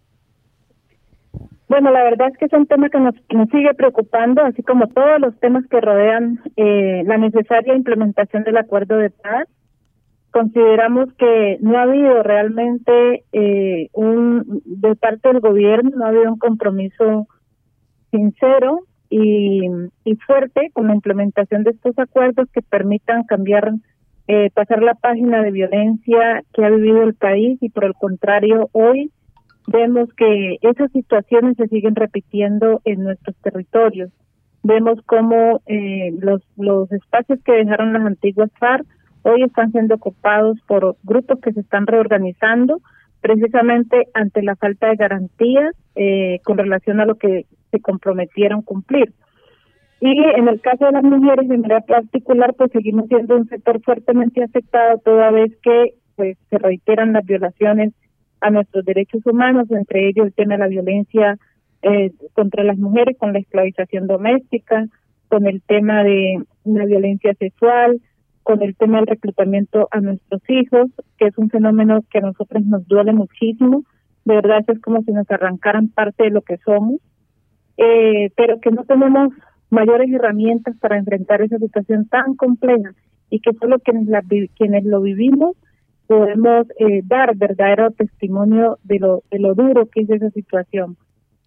Bueno, la verdad es que es un tema que nos, nos sigue preocupando, así como todos los temas que rodean eh, la necesaria implementación del acuerdo de paz. Consideramos que no ha habido realmente eh, un de parte del gobierno, no ha habido un compromiso sincero y, y fuerte con la implementación de estos acuerdos que permitan cambiar, eh, pasar la página de violencia que ha vivido el país, y por el contrario, hoy vemos que esas situaciones se siguen repitiendo en nuestros territorios. Vemos cómo eh, los, los espacios que dejaron las antiguas FARC hoy están siendo ocupados por grupos que se están reorganizando precisamente ante la falta de garantías eh, con relación a lo que se comprometieron cumplir. Y en el caso de las mujeres, de manera particular, pues seguimos siendo un sector fuertemente afectado toda vez que pues se reiteran las violaciones a nuestros derechos humanos, entre ellos el tema de la violencia eh, contra las mujeres, con la esclavización doméstica, con el tema de la violencia sexual, con el tema del reclutamiento a nuestros hijos, que es un fenómeno que a nosotros nos duele muchísimo. De verdad, es como si nos arrancaran parte de lo que somos, eh, pero que no tenemos mayores herramientas para enfrentar esa situación tan compleja, y que solo quienes, la, quienes lo vivimos podemos eh, dar verdadero testimonio de lo de lo duro que es esa situación.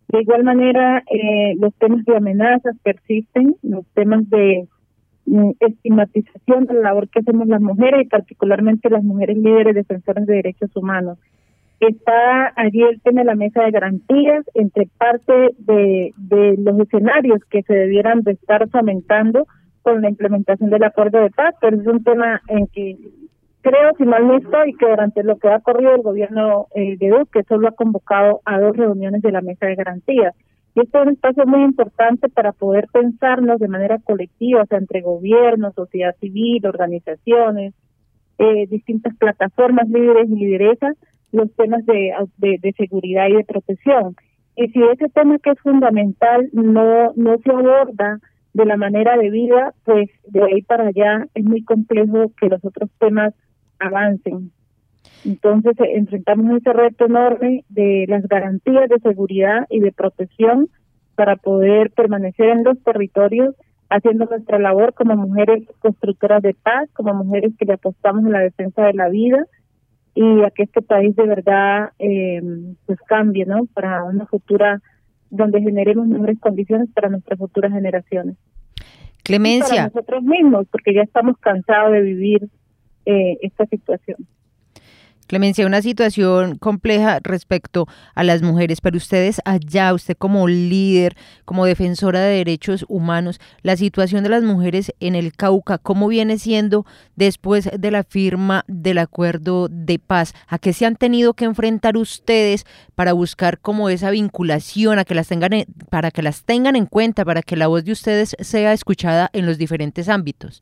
De igual manera, eh, los temas de amenazas persisten, los temas de mm, estigmatización de la labor que hacemos las mujeres y particularmente las mujeres líderes defensoras de derechos humanos. Está allí el tema de la mesa de garantías, entre parte de, de los escenarios que se debieran de estar fomentando con la implementación del acuerdo de paz, pero es un tema en que creo, si mal no estoy, que durante lo que ha corrido el gobierno eh, de Duque solo ha convocado a dos reuniones de la mesa de garantías. Y esto es un espacio muy importante para poder pensarnos de manera colectiva, o sea, entre gobiernos, sociedad civil, organizaciones, eh, distintas plataformas líderes y lideresas, los temas de, de, de seguridad y de protección. Y si ese tema que es fundamental no, no se aborda de la manera debida, pues de ahí para allá es muy complejo que los otros temas avancen. Entonces eh, enfrentamos ese reto enorme de las garantías de seguridad y de protección para poder permanecer en los territorios haciendo nuestra labor como mujeres constructoras de paz, como mujeres que le apostamos en la defensa de la vida y a que este país de verdad eh, pues cambie, ¿no? Para una futura donde generemos mejores condiciones para nuestras futuras generaciones. Clemencia. Y para nosotros mismos, porque ya estamos cansados de vivir eh, esta situación. Clemencia, una situación compleja respecto a las mujeres, pero ustedes allá, usted como líder, como defensora de derechos humanos, la situación de las mujeres en el Cauca, ¿cómo viene siendo después de la firma del acuerdo de paz? ¿A qué se han tenido que enfrentar ustedes para buscar como esa vinculación, a que las tengan en, para que las tengan en cuenta, para que la voz de ustedes sea escuchada en los diferentes ámbitos?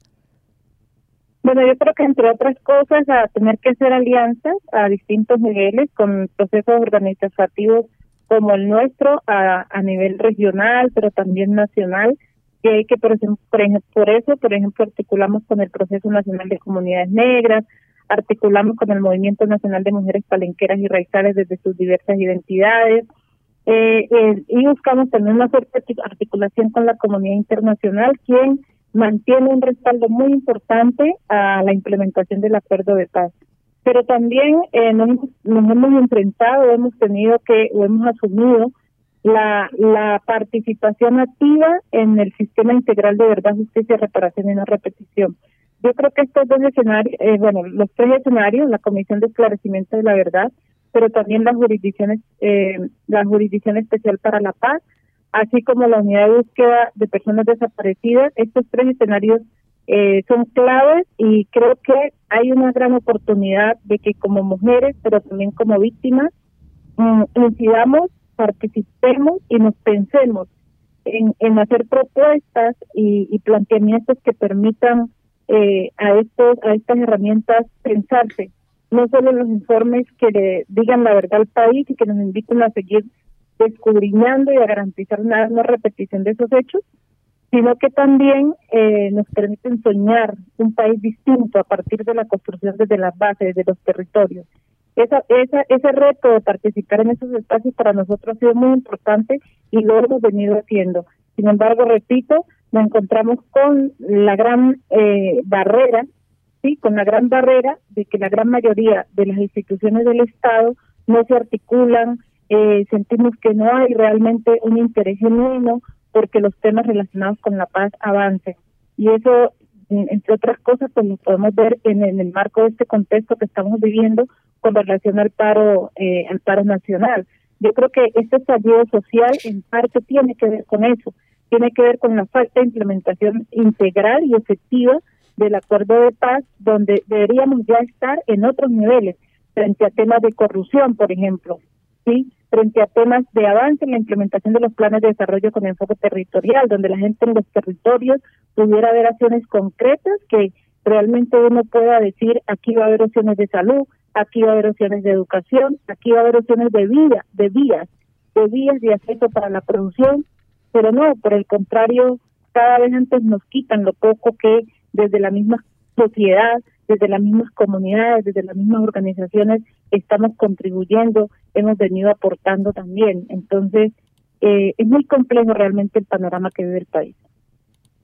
Bueno, yo creo que entre otras cosas a tener que hacer alianzas a distintos niveles con procesos organizativos como el nuestro a, a nivel regional, pero también nacional, que hay que, por ejemplo, por eso, por ejemplo, articulamos con el Proceso Nacional de Comunidades Negras, articulamos con el Movimiento Nacional de Mujeres Palenqueras y Raizales desde sus diversas identidades, eh, eh, y buscamos también una fuerte articulación con la comunidad internacional, quien mantiene un respaldo muy importante a la implementación del acuerdo de paz. Pero también eh, nos, nos hemos enfrentado, hemos tenido que, o hemos asumido la, la participación activa en el sistema integral de verdad, justicia, reparación y no repetición. Yo creo que estos dos escenarios, eh, bueno, los tres escenarios, la Comisión de Esclarecimiento de la Verdad, pero también las jurisdicciones, eh, la Jurisdicción Especial para la Paz, así como la Unidad de Búsqueda de Personas Desaparecidas, estos tres escenarios eh, son claves y creo que hay una gran oportunidad de que como mujeres, pero también como víctimas, mm, incidamos, participemos y nos pensemos en, en hacer propuestas y, y planteamientos que permitan eh, a estos a estas herramientas pensarse, no solo en los informes que le digan la verdad al país y que nos inviten a seguir descubriendo y a garantizar una no repetición de esos hechos, sino que también eh, nos permiten soñar un país distinto a partir de la construcción desde las bases, desde los territorios. Esa, esa, ese reto de participar en esos espacios para nosotros ha sido muy importante y lo hemos venido haciendo. Sin embargo, repito, nos encontramos con la gran eh, barrera, sí, con la gran barrera de que la gran mayoría de las instituciones del Estado no se articulan. Eh, sentimos que no hay realmente un interés genuino porque los temas relacionados con la paz avancen. Y eso, entre otras cosas, pues lo podemos ver en, en el marco de este contexto que estamos viviendo con relación al paro, eh, al paro nacional. Yo creo que este estallido social en parte tiene que ver con eso, tiene que ver con la falta de implementación integral y efectiva del acuerdo de paz, donde deberíamos ya estar en otros niveles, frente a temas de corrupción, por ejemplo, ¿sí? Frente a temas de avance en la implementación de los planes de desarrollo con enfoque territorial, donde la gente en los territorios pudiera ver acciones concretas que realmente uno pueda decir, aquí va a haber opciones de salud, aquí va a haber opciones de educación, aquí va a haber opciones de vida, de vías, de vías de acceso para la producción, pero no, por el contrario, cada vez antes nos quitan lo poco que desde la misma sociedad, desde las mismas comunidades, desde las mismas organizaciones estamos contribuyendo, hemos venido aportando también. Entonces, eh, es muy complejo realmente el panorama que vive el país.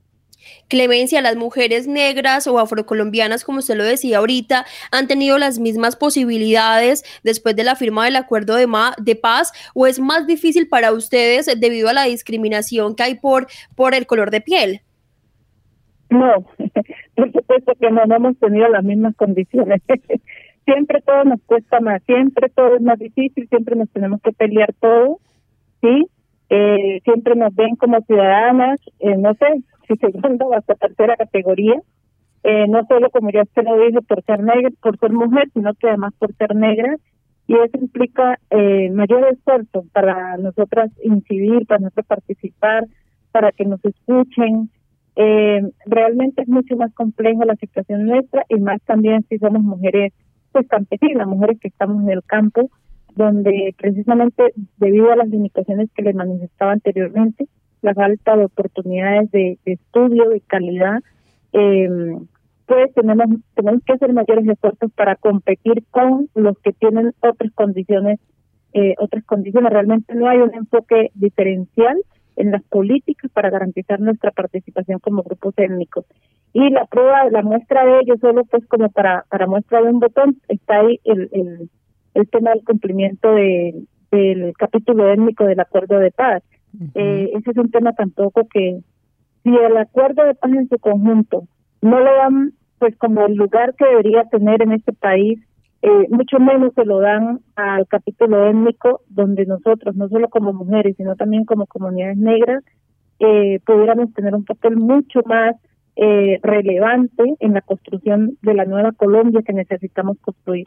Clemencia, las mujeres negras o afrocolombianas, como usted lo decía ahorita, han tenido las mismas posibilidades después de la firma del acuerdo de, ma- de paz, o es más difícil para ustedes debido a la discriminación que hay por, por el color de piel? No, por supuesto que no, no hemos tenido las mismas condiciones. Siempre todo nos cuesta más, siempre todo es más difícil, siempre nos tenemos que pelear todo, ¿sí? Eh, siempre nos ven como ciudadanas, eh, no sé, si segunda o hasta tercera categoría, eh, no solo como ya usted lo dijo por ser negra, por ser mujer, sino que además por ser negra, y eso implica eh, mayor esfuerzo para nosotras incidir, para nosotros participar, para que nos escuchen. Eh, realmente es mucho más compleja la situación nuestra, y más también si somos mujeres pues campesinas, mujeres que estamos en el campo, donde precisamente debido a las limitaciones que les manifestaba anteriormente, la falta de oportunidades de, de estudio, de calidad, eh, pues tenemos, tenemos que hacer mayores esfuerzos para competir con los que tienen otras condiciones, eh, otras condiciones. Realmente no hay un enfoque diferencial en las políticas para garantizar nuestra participación como grupos étnicos. Y la prueba, la muestra de ello, solo pues como para, para muestra de un botón, está ahí el, el, el tema del cumplimiento de, del capítulo étnico del acuerdo de paz. Uh-huh. Eh, ese es un tema tampoco que, si el acuerdo de paz en su conjunto no lo dan pues como el lugar que debería tener en este país, eh, mucho menos se lo dan al capítulo étnico, donde nosotros, no solo como mujeres, sino también como comunidades negras, eh, pudiéramos tener un papel mucho más eh, relevante en la construcción de la nueva Colombia que necesitamos construir.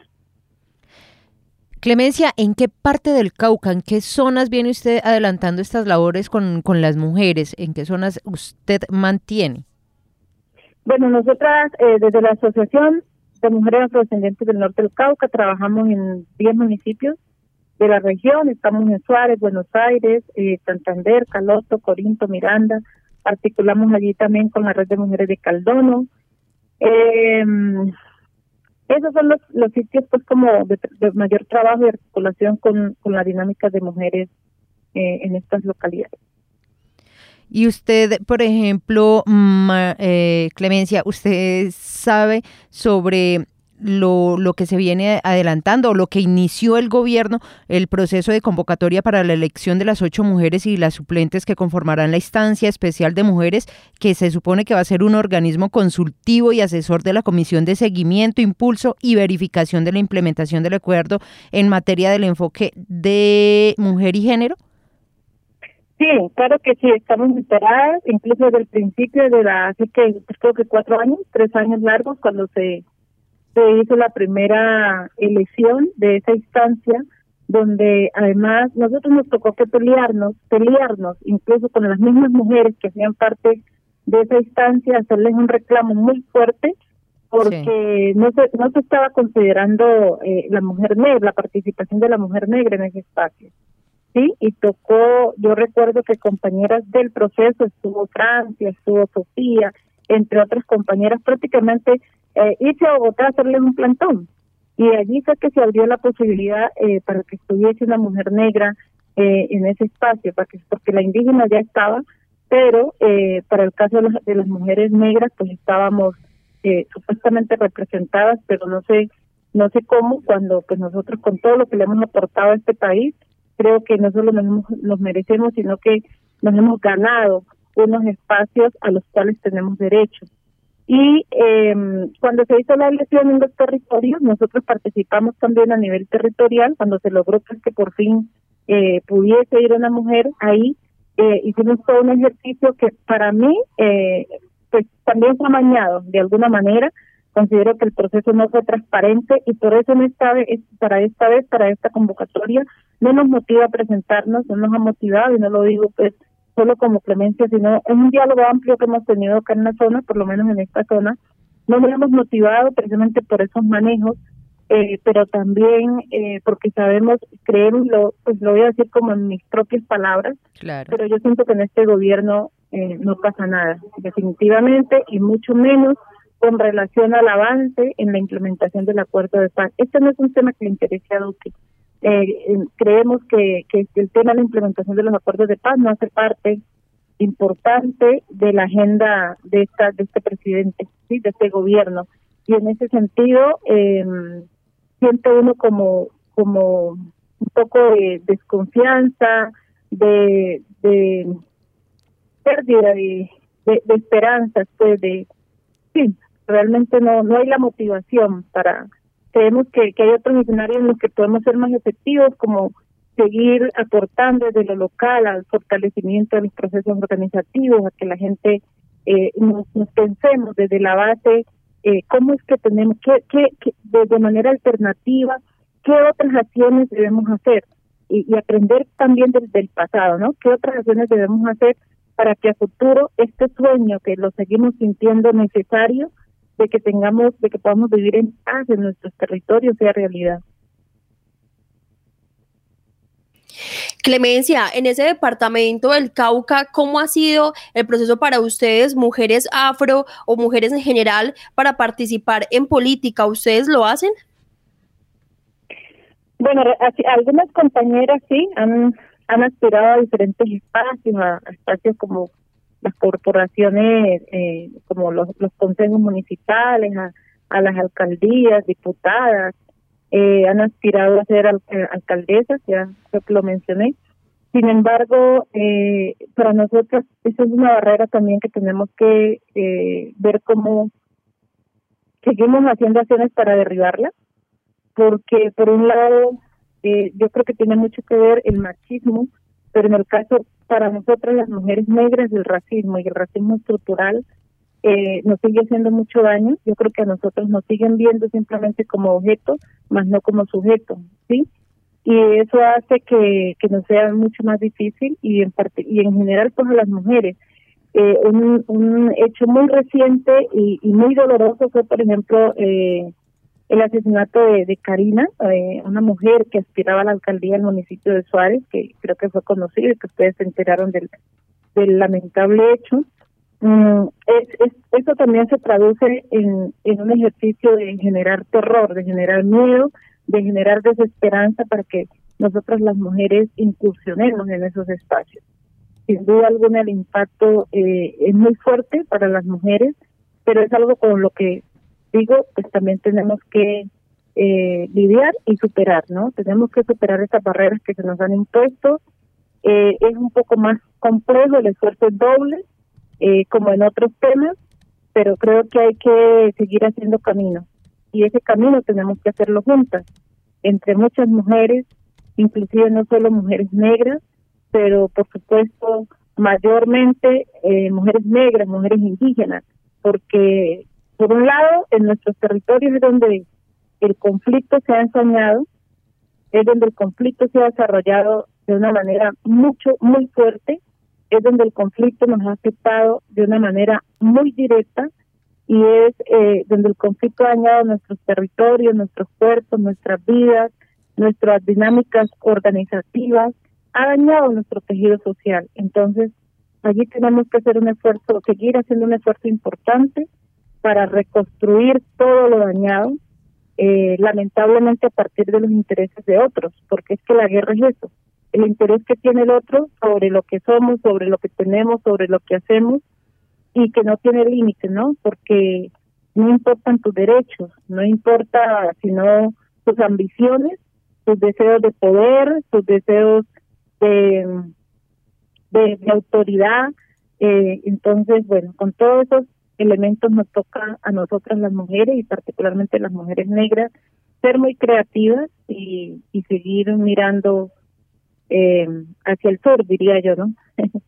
Clemencia, ¿en qué parte del Cauca, en qué zonas viene usted adelantando estas labores con, con las mujeres? ¿En qué zonas usted mantiene? Bueno, nosotras eh, desde la Asociación de Mujeres Afrodescendientes del Norte del Cauca trabajamos en diez municipios de la región. Estamos en Suárez, Buenos Aires, eh, Santander, Caloto, Corinto, Miranda. Articulamos allí también con la Red de Mujeres de Caldono. Eh, esos son los, los sitios pues como de, de mayor trabajo y articulación con, con la dinámica de mujeres eh, en estas localidades. Y usted, por ejemplo, ma, eh, Clemencia, ¿usted sabe sobre lo, lo que se viene adelantando o lo que inició el gobierno, el proceso de convocatoria para la elección de las ocho mujeres y las suplentes que conformarán la instancia especial de mujeres, que se supone que va a ser un organismo consultivo y asesor de la Comisión de Seguimiento, Impulso y Verificación de la Implementación del Acuerdo en materia del enfoque de mujer y género? Sí, claro que sí, estamos enteradas, incluso desde el principio de la, así que creo que cuatro años, tres años largos, cuando se, se hizo la primera elección de esa instancia, donde además nosotros nos tocó que pelearnos, pelearnos incluso con las mismas mujeres que hacían parte de esa instancia, hacerles un reclamo muy fuerte, porque sí. no se no se estaba considerando eh, la mujer negra, la participación de la mujer negra en ese espacio. Sí, y tocó, yo recuerdo que compañeras del proceso, estuvo Francia, estuvo Sofía, entre otras compañeras, prácticamente eh, irse a Bogotá a hacerles un plantón. Y allí fue que se abrió la posibilidad eh, para que estuviese una mujer negra eh, en ese espacio, para que, porque la indígena ya estaba, pero eh, para el caso de las, de las mujeres negras, pues estábamos eh, supuestamente representadas, pero no sé, no sé cómo, cuando pues nosotros con todo lo que le hemos aportado a este país, creo que no solo nos, nos merecemos, sino que nos hemos ganado unos espacios a los cuales tenemos derecho. Y eh, cuando se hizo la elección en los territorios, nosotros participamos también a nivel territorial, cuando se logró pues, que por fin eh, pudiese ir una mujer ahí, eh, hicimos todo un ejercicio que para mí eh, pues también fue amañado de alguna manera. Considero que el proceso no fue transparente y por eso en esta vez, para esta vez, para esta convocatoria, no nos motiva a presentarnos, no nos ha motivado, y no lo digo pues solo como Clemencia, sino es un diálogo amplio que hemos tenido acá en la zona, por lo menos en esta zona. No nos hemos motivado precisamente por esos manejos, eh, pero también eh, porque sabemos, creemos, lo, pues lo voy a decir como en mis propias palabras, claro. Pero yo siento que en este gobierno eh, no pasa nada, definitivamente, y mucho menos con relación al avance en la implementación del acuerdo de paz. Este no es un tema que le interese a Duque. Eh, eh, creemos que, que el tema de la implementación de los acuerdos de paz no hace parte importante de la agenda de esta de este presidente, ¿sí? De este gobierno. Y en ese sentido, eh, siente uno como, como un poco de desconfianza, de, de pérdida de, de, de esperanzas, pues de, sí, realmente no, no hay la motivación para, creemos que, que hay otros escenarios en los que podemos ser más efectivos, como seguir aportando desde lo local al fortalecimiento de los procesos organizativos, a que la gente eh, nos, nos pensemos desde la base, eh, cómo es que tenemos, que, que, que de manera alternativa, qué otras acciones debemos hacer y, y aprender también desde el pasado, ¿no? ¿Qué otras acciones debemos hacer para que a futuro este sueño que lo seguimos sintiendo necesario, de que tengamos, de que podamos vivir en paz en nuestros territorios, sea realidad? Clemencia, en ese departamento del Cauca, ¿cómo ha sido el proceso para ustedes, mujeres afro o mujeres en general, para participar en política? ¿Ustedes lo hacen? Bueno, así, algunas compañeras sí han, han aspirado a diferentes espacios, a, a espacios como las corporaciones, eh, como los, los consejos municipales, a, a las alcaldías, diputadas, eh, han aspirado a ser al, eh, alcaldesas, ya creo que lo mencioné. Sin embargo, eh, para nosotros eso es una barrera también que tenemos que eh, ver cómo seguimos haciendo acciones para derribarla, porque por un lado eh, yo creo que tiene mucho que ver el machismo, pero en el caso para nosotras las mujeres negras, el racismo y el racismo estructural eh, nos sigue haciendo mucho daño. Yo creo que a nosotros nos siguen viendo simplemente como objeto, más no como sujeto, ¿sí? Y eso hace que, que nos sea mucho más difícil, y en parte y en general pues a las mujeres. Eh, un, un hecho muy reciente y, y muy doloroso fue, por ejemplo, eh, el asesinato de, de Karina, eh, una mujer que aspiraba a la alcaldía del municipio de Suárez, que creo que fue conocido y que ustedes se enteraron del, del lamentable hecho. Mm, es, es, eso también se traduce en, en un ejercicio de generar terror, de generar miedo, de generar desesperanza para que nosotras las mujeres incursionemos en esos espacios. Sin duda alguna el impacto eh, es muy fuerte para las mujeres, pero es algo con lo que digo, pues también tenemos que eh, lidiar y superar, ¿no? Tenemos que superar estas barreras que se nos han impuesto. Eh, es un poco más complejo, el esfuerzo es doble, eh, como en otros temas, pero creo que hay que seguir haciendo camino. Y ese camino tenemos que hacerlo juntas, entre muchas mujeres, inclusive no solo mujeres negras, pero por supuesto mayormente eh, mujeres negras, mujeres indígenas, porque por un lado en nuestros territorios es donde el conflicto se ha ensañado, es donde el conflicto se ha desarrollado de una manera mucho, muy fuerte, es donde el conflicto nos ha afectado de una manera muy directa, y es eh, donde el conflicto ha dañado nuestros territorios, nuestros cuerpos, nuestras vidas, nuestras dinámicas organizativas, ha dañado nuestro tejido social. Entonces, allí tenemos que hacer un esfuerzo, seguir haciendo un esfuerzo importante para reconstruir todo lo dañado, eh, lamentablemente a partir de los intereses de otros, porque es que la guerra es eso, el interés que tiene el otro sobre lo que somos, sobre lo que tenemos, sobre lo que hacemos, y que no tiene límite, ¿no? Porque no importan tus derechos, no importa sino tus ambiciones, tus deseos de poder, tus deseos de, de, de autoridad. Eh, entonces, bueno, con todos esos elementos nos toca a nosotras las mujeres, y particularmente las mujeres negras, ser muy creativas y, y seguir mirando eh, hacia el sur, diría yo, ¿no?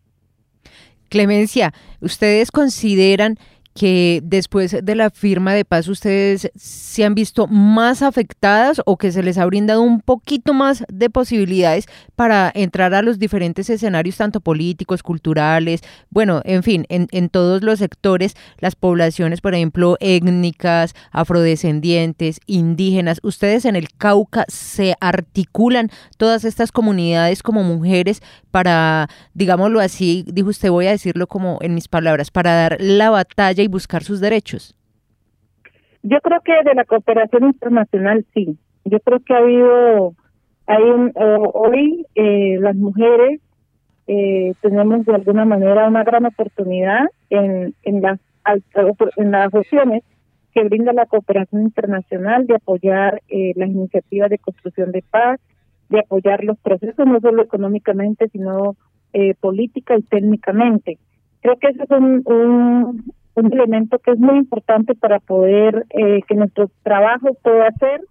Clemencia, ¿ustedes consideran que después de la firma de paz ustedes se han visto más afectadas, o que se les ha brindado un poquito más de posibilidades para entrar a los diferentes escenarios, tanto políticos, culturales, bueno, en fin, en, en todos los sectores, las poblaciones, por ejemplo, étnicas, afrodescendientes, indígenas? ¿Ustedes en el Cauca se articulan todas estas comunidades como mujeres para, digámoslo así, dijo usted, voy a decirlo como en mis palabras, para dar la batalla y buscar sus derechos? Yo creo que de la cooperación internacional sí. Yo creo que ha habido, hay un, eh, hoy eh, las mujeres eh, tenemos de alguna manera una gran oportunidad en, en, las, en las opciones que brinda la cooperación internacional de apoyar eh, las iniciativas de construcción de paz, de apoyar los procesos, no solo económicamente, sino eh, política y técnicamente. Creo que ese es un, un, un elemento que es muy importante para poder eh, que nuestro trabajo pueda ser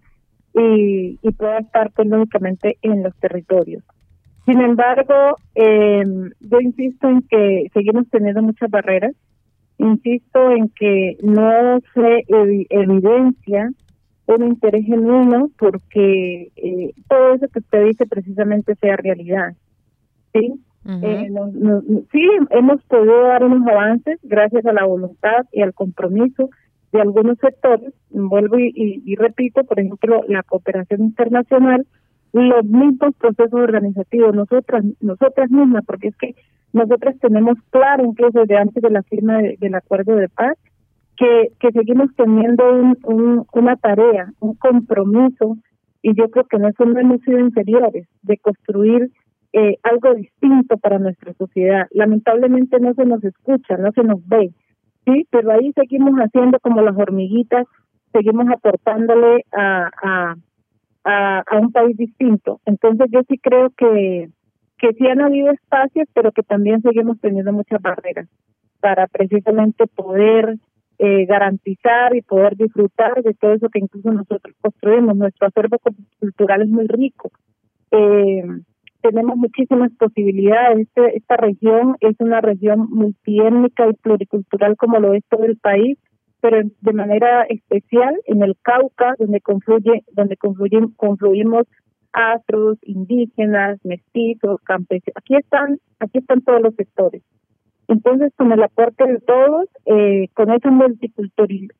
y, y pueda estar económicamente en los territorios. Sin embargo, eh, yo insisto en que seguimos teniendo muchas barreras, insisto en que no se ev- evidencia un interés genuino porque eh, todo eso que usted dice precisamente sea realidad, ¿sí? Uh-huh. Eh, no, no, sí, hemos podido dar unos avances gracias a la voluntad y al compromiso de algunos sectores. Vuelvo y, y, y repito, por ejemplo, la cooperación internacional, los mismos procesos organizativos, nosotras nosotras mismas, porque es que nosotras tenemos claro, incluso desde antes de la firma de, del acuerdo de paz, que, que seguimos teniendo un, un, una tarea, un compromiso, y yo creo que no hemos sido inferiores, de construir Eh, algo distinto para nuestra sociedad. Lamentablemente no se nos escucha, no se nos ve, sí, pero ahí seguimos haciendo como las hormiguitas, seguimos aportándole a a, a, a un país distinto. Entonces yo sí creo que que sí han habido espacios, pero que también seguimos teniendo muchas barreras para precisamente poder eh, garantizar y poder disfrutar de todo eso que incluso nosotros construimos. Nuestro acervo cultural es muy rico. Eh, Tenemos muchísimas posibilidades. Este, esta región es una región multiétnica y pluricultural como lo es todo el país, pero de manera especial en el Cauca, donde confluye, donde confluyen, confluimos afros, indígenas, mestizos, campesinos. Aquí están, aquí están todos los sectores. Entonces, con el aporte de todos, eh, con esa multiculturalidad,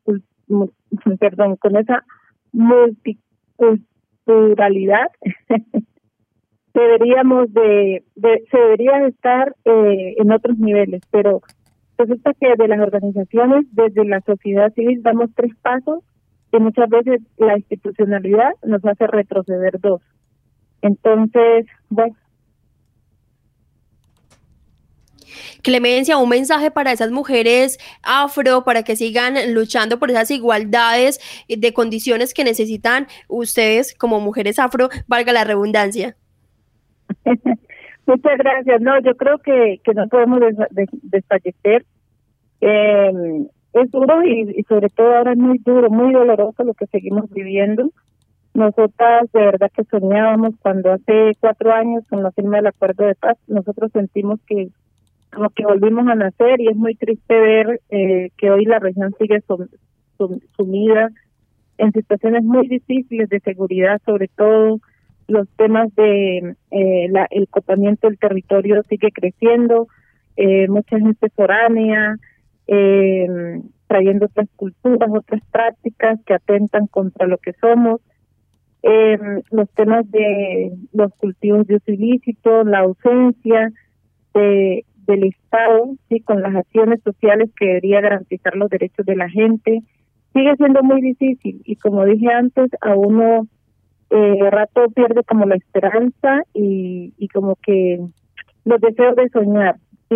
perdón, con esa multiculturalidad. deberíamos de, de se debería estar eh, en otros niveles, pero resulta que de las organizaciones, desde la sociedad civil damos tres pasos y muchas veces la institucionalidad nos hace retroceder dos. Entonces, bueno. Clemencia, un mensaje para esas mujeres afro, para que sigan luchando por esas igualdades de condiciones que necesitan ustedes como mujeres afro, valga la redundancia. Muchas gracias. No, yo creo que, que no podemos des, des, desfallecer. Eh, es duro y, y sobre todo ahora es muy duro, muy doloroso lo que seguimos viviendo. Nosotras de verdad que soñábamos cuando hace cuatro años con la firma del acuerdo de paz, nosotros sentimos que como que volvimos a nacer y es muy triste ver eh, que hoy la región sigue sum, sum, sumida en situaciones muy difíciles de seguridad, sobre todo los temas de eh, la, el copamiento del territorio sigue creciendo, eh, mucha gente foránea, eh, trayendo otras culturas, otras prácticas que atentan contra lo que somos, eh, los temas de los cultivos de uso ilícito, la ausencia de, del Estado, sí, con las acciones sociales que debería garantizar los derechos de la gente, sigue siendo muy difícil y como dije antes, a uno Eh, rato pierde como la esperanza y, y como que los deseos de soñar, ¿sí?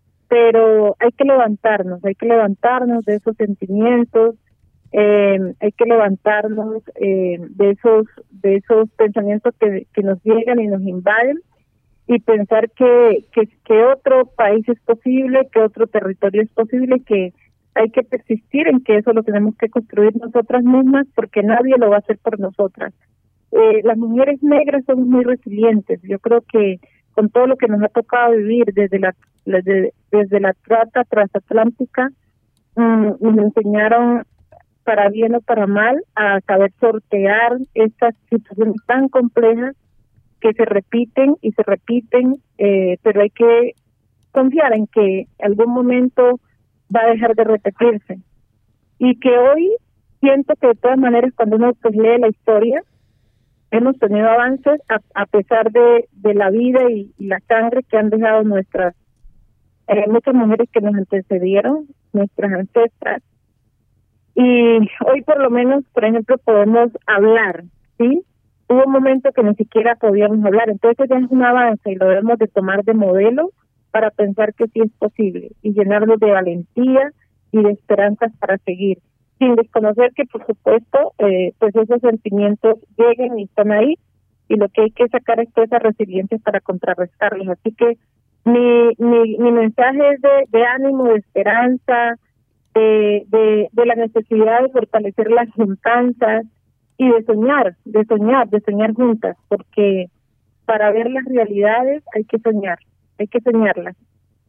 Pero hay que levantarnos, hay que levantarnos de esos sentimientos, eh, hay que levantarnos eh, de esos de esos pensamientos que, que nos llegan y nos invaden y pensar que, que, que otro país es posible, que otro territorio es posible, que hay que persistir en que eso lo tenemos que construir nosotras mismas porque nadie lo va a hacer por nosotras. Eh, las mujeres negras son muy resilientes. Yo creo que con todo lo que nos ha tocado vivir desde la desde, desde la trata transatlántica, um, nos enseñaron para bien o para mal a saber sortear estas situaciones tan complejas que se repiten y se repiten, eh, pero hay que confiar en que algún momento va a dejar de repetirse y que hoy siento que de todas maneras cuando uno pues lee la historia hemos tenido avances a, a pesar de, de la vida y, y la sangre que han dejado nuestras eh, muchas mujeres que nos antecedieron, nuestras ancestras. Y hoy por lo menos, por ejemplo, podemos hablar, ¿sí? hubo un momento que ni siquiera podíamos hablar. Entonces ya es un avance y lo debemos de tomar de modelo para pensar que sí es posible y llenarnos de valentía y de esperanzas para seguir, sin desconocer que por supuesto eh, pues esos sentimientos lleguen y están ahí, y lo que hay que sacar es toda esa resiliencia para contrarrestarlos. Así que mi mi, mi mensaje es de, de ánimo, de esperanza, de, de, de la necesidad de fortalecer las juntanzas y de soñar, de soñar, de soñar juntas, porque para ver las realidades hay que soñar, hay que soñarlas.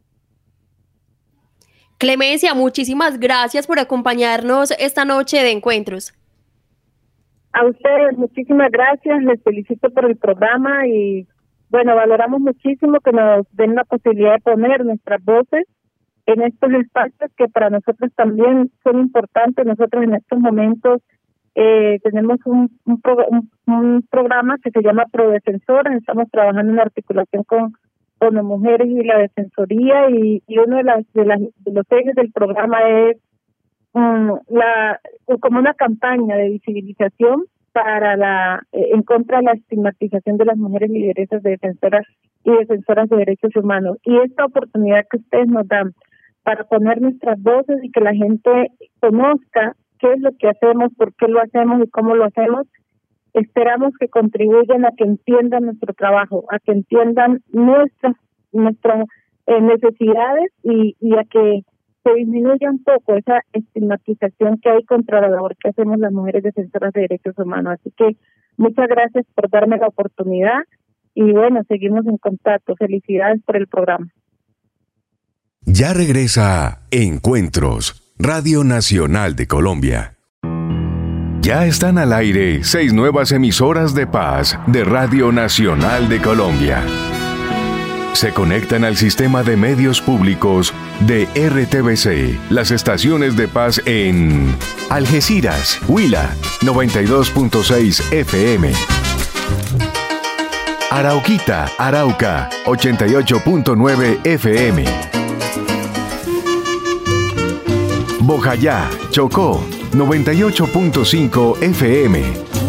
Clemencia, muchísimas gracias por acompañarnos esta noche de encuentros. A ustedes, muchísimas gracias, les felicito por el programa y bueno, valoramos muchísimo que nos den la posibilidad de poner nuestras voces en estos espacios que para nosotros también son importantes. Nosotros en estos momentos eh, tenemos un, un, pro, un, un programa que se llama Prodefensoras, estamos trabajando en articulación con con las mujeres y la defensoría, y, y uno de, las, de, las, de los ejes del programa es um, la como una campaña de visibilización para la eh, en contra de la estigmatización de las mujeres lideresas de defensoras y defensoras de derechos humanos. Y esta oportunidad que ustedes nos dan para poner nuestras voces y que la gente conozca qué es lo que hacemos, por qué lo hacemos y cómo lo hacemos, esperamos que contribuyan a que entiendan nuestro trabajo, a que entiendan nuestras nuestras eh, necesidades y, y a que se disminuya un poco esa estigmatización que hay contra la labor que hacemos las mujeres defensoras de derechos humanos. Así que muchas gracias por darme la oportunidad y bueno, seguimos en contacto. Felicidades por el programa. Ya regresa Encuentros, Radio Nacional de Colombia. Ya están al aire seis nuevas emisoras de paz de Radio Nacional de Colombia. Se conectan al sistema de medios públicos de R T V C, las estaciones de paz en Algeciras, Huila, noventa y dos punto seis F M. Arauquita, Arauca, ochenta y ocho punto nueve F M. Bojayá, Chocó, noventa y ocho punto cinco F M.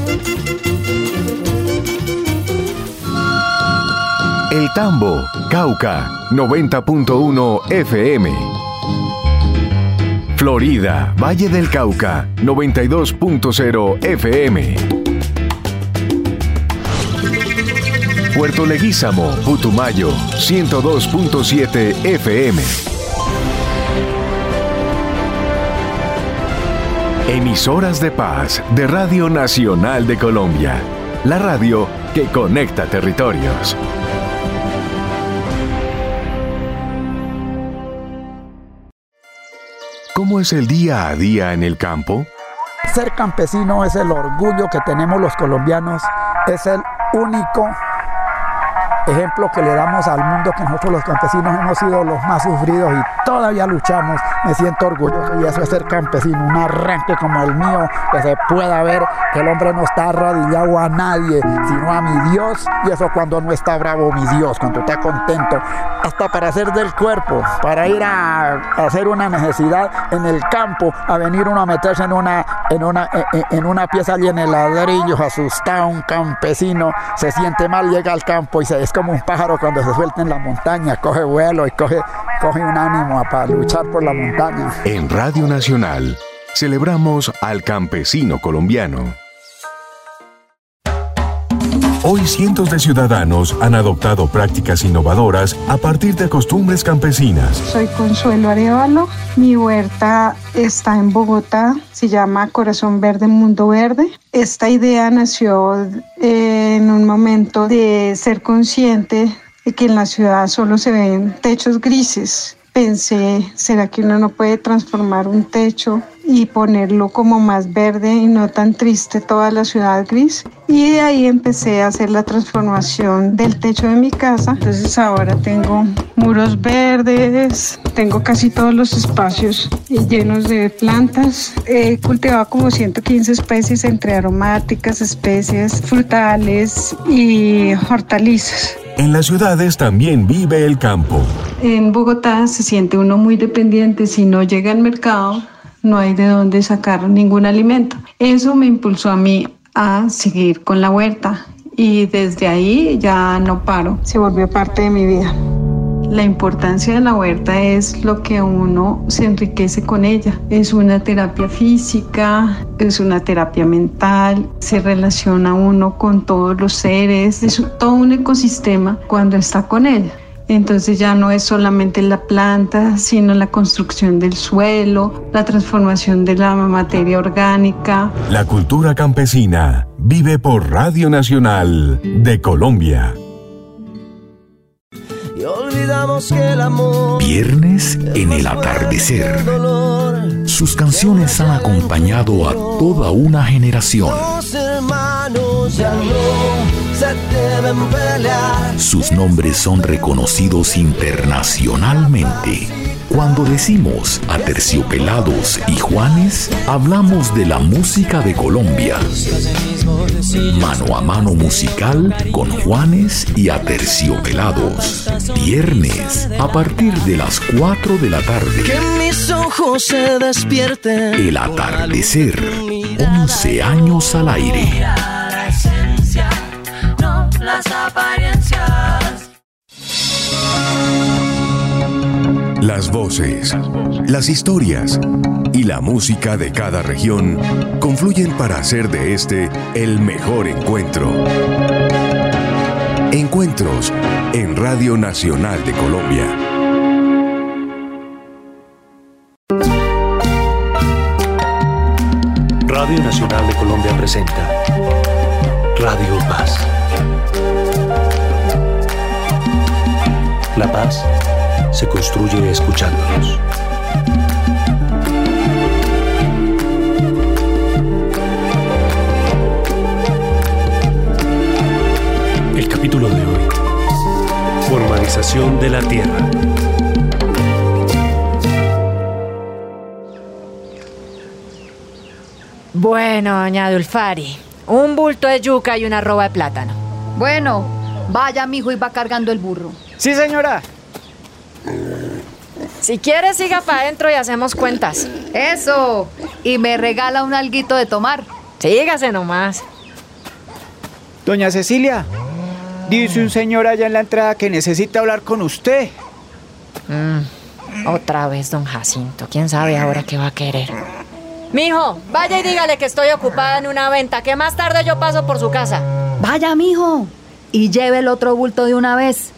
El Tambo, Cauca, noventa punto uno F M. Florida, Valle del Cauca, noventa y dos punto cero F M. Puerto Leguízamo, Putumayo, ciento dos punto siete F M. Emisoras de paz de Radio Nacional de Colombia, la radio que conecta territorios. ¿Cómo es el día a día en el campo? Ser campesino es el orgullo que tenemos los colombianos, es el único ejemplo que le damos al mundo que nosotros los campesinos hemos sido los más sufridos y todavía luchamos. Me siento orgulloso y eso es ser campesino, un arranque como el mío, que se pueda ver que el hombre no está arrodillado a nadie, sino a mi Dios, y eso cuando no está bravo mi Dios, cuando está contento, hasta para hacer del cuerpo, para ir a, a hacer una necesidad en el campo, a venir uno a meterse en una, en una, en, en una pieza llena de ladrillos, asustado, un campesino se siente mal, llega al campo y se es como un pájaro cuando se suelta en la montaña, coge vuelo y coge, coge un ánimo para luchar por la montaña. En Radio Nacional celebramos al campesino colombiano. Hoy cientos de ciudadanos han adoptado prácticas innovadoras a partir de costumbres campesinas. Soy Consuelo Arevalo, mi huerta está en Bogotá, se llama Corazón Verde, Mundo Verde. Esta idea nació en un momento de ser consciente de que en la ciudad solo se ven techos grises. Pensé, ¿será que uno no puede transformar un techo y ponerlo como más verde y no tan triste toda la ciudad gris? Y de ahí empecé a hacer la transformación del techo de mi casa. Entonces ahora tengo muros verdes, tengo casi todos los espacios llenos de plantas. He cultivado como ciento quince especies entre aromáticas, especies frutales y hortalizas. En las ciudades también vive el campo. En Bogotá se siente uno muy dependiente. Si no llega al mercado, no hay de dónde sacar ningún alimento. Eso me impulsó a mí a seguir con la huerta y desde ahí ya no paro, se volvió parte de mi vida. La importancia de la huerta es lo que uno se enriquece con ella. Es una terapia física, es una terapia mental, se relaciona uno con todos los seres, es todo un ecosistema cuando está con ella. Entonces ya no es solamente la planta, sino la construcción del suelo, la transformación de la materia orgánica. La cultura campesina vive por Radio Nacional de Colombia. Y olvidamos que el amor Viernes en el atardecer. Sus canciones han acompañado a toda una generación. Los hermanos ya no se deben pelear. Sus nombres son reconocidos internacionalmente. Cuando decimos Aterciopelados y Juanes, hablamos de la música de Colombia. Mano a mano musical con Juanes y Aterciopelados. Viernes a partir de las cuatro de la tarde. Que mis ojos se despierten. El atardecer. once años al aire. La esencia, no las apariencias. Las voces, las historias y la música de cada región confluyen para hacer de este el mejor encuentro. Encuentros en Radio Nacional de Colombia. Radio Nacional de Colombia presenta Radio Paz. La paz se construye escuchándonos. El capítulo de hoy: formalización de la tierra. Bueno, doña Dulfari, un bulto de yuca y una roba de plátano. Bueno, vaya, mijo, y va cargando el burro. Sí, señora. Si quiere, siga para adentro y hacemos cuentas. Eso. Y me regala un alguito de tomar. Sígase nomás. Doña Cecilia, dice un señor allá en la entrada que necesita hablar con usted. Mm, otra vez don Jacinto. ¿Quién sabe ahora qué va a querer? Mijo, vaya y dígale que estoy ocupada en una venta, que más tarde yo paso por su casa. Vaya, mijo, y lleve el otro bulto de una vez.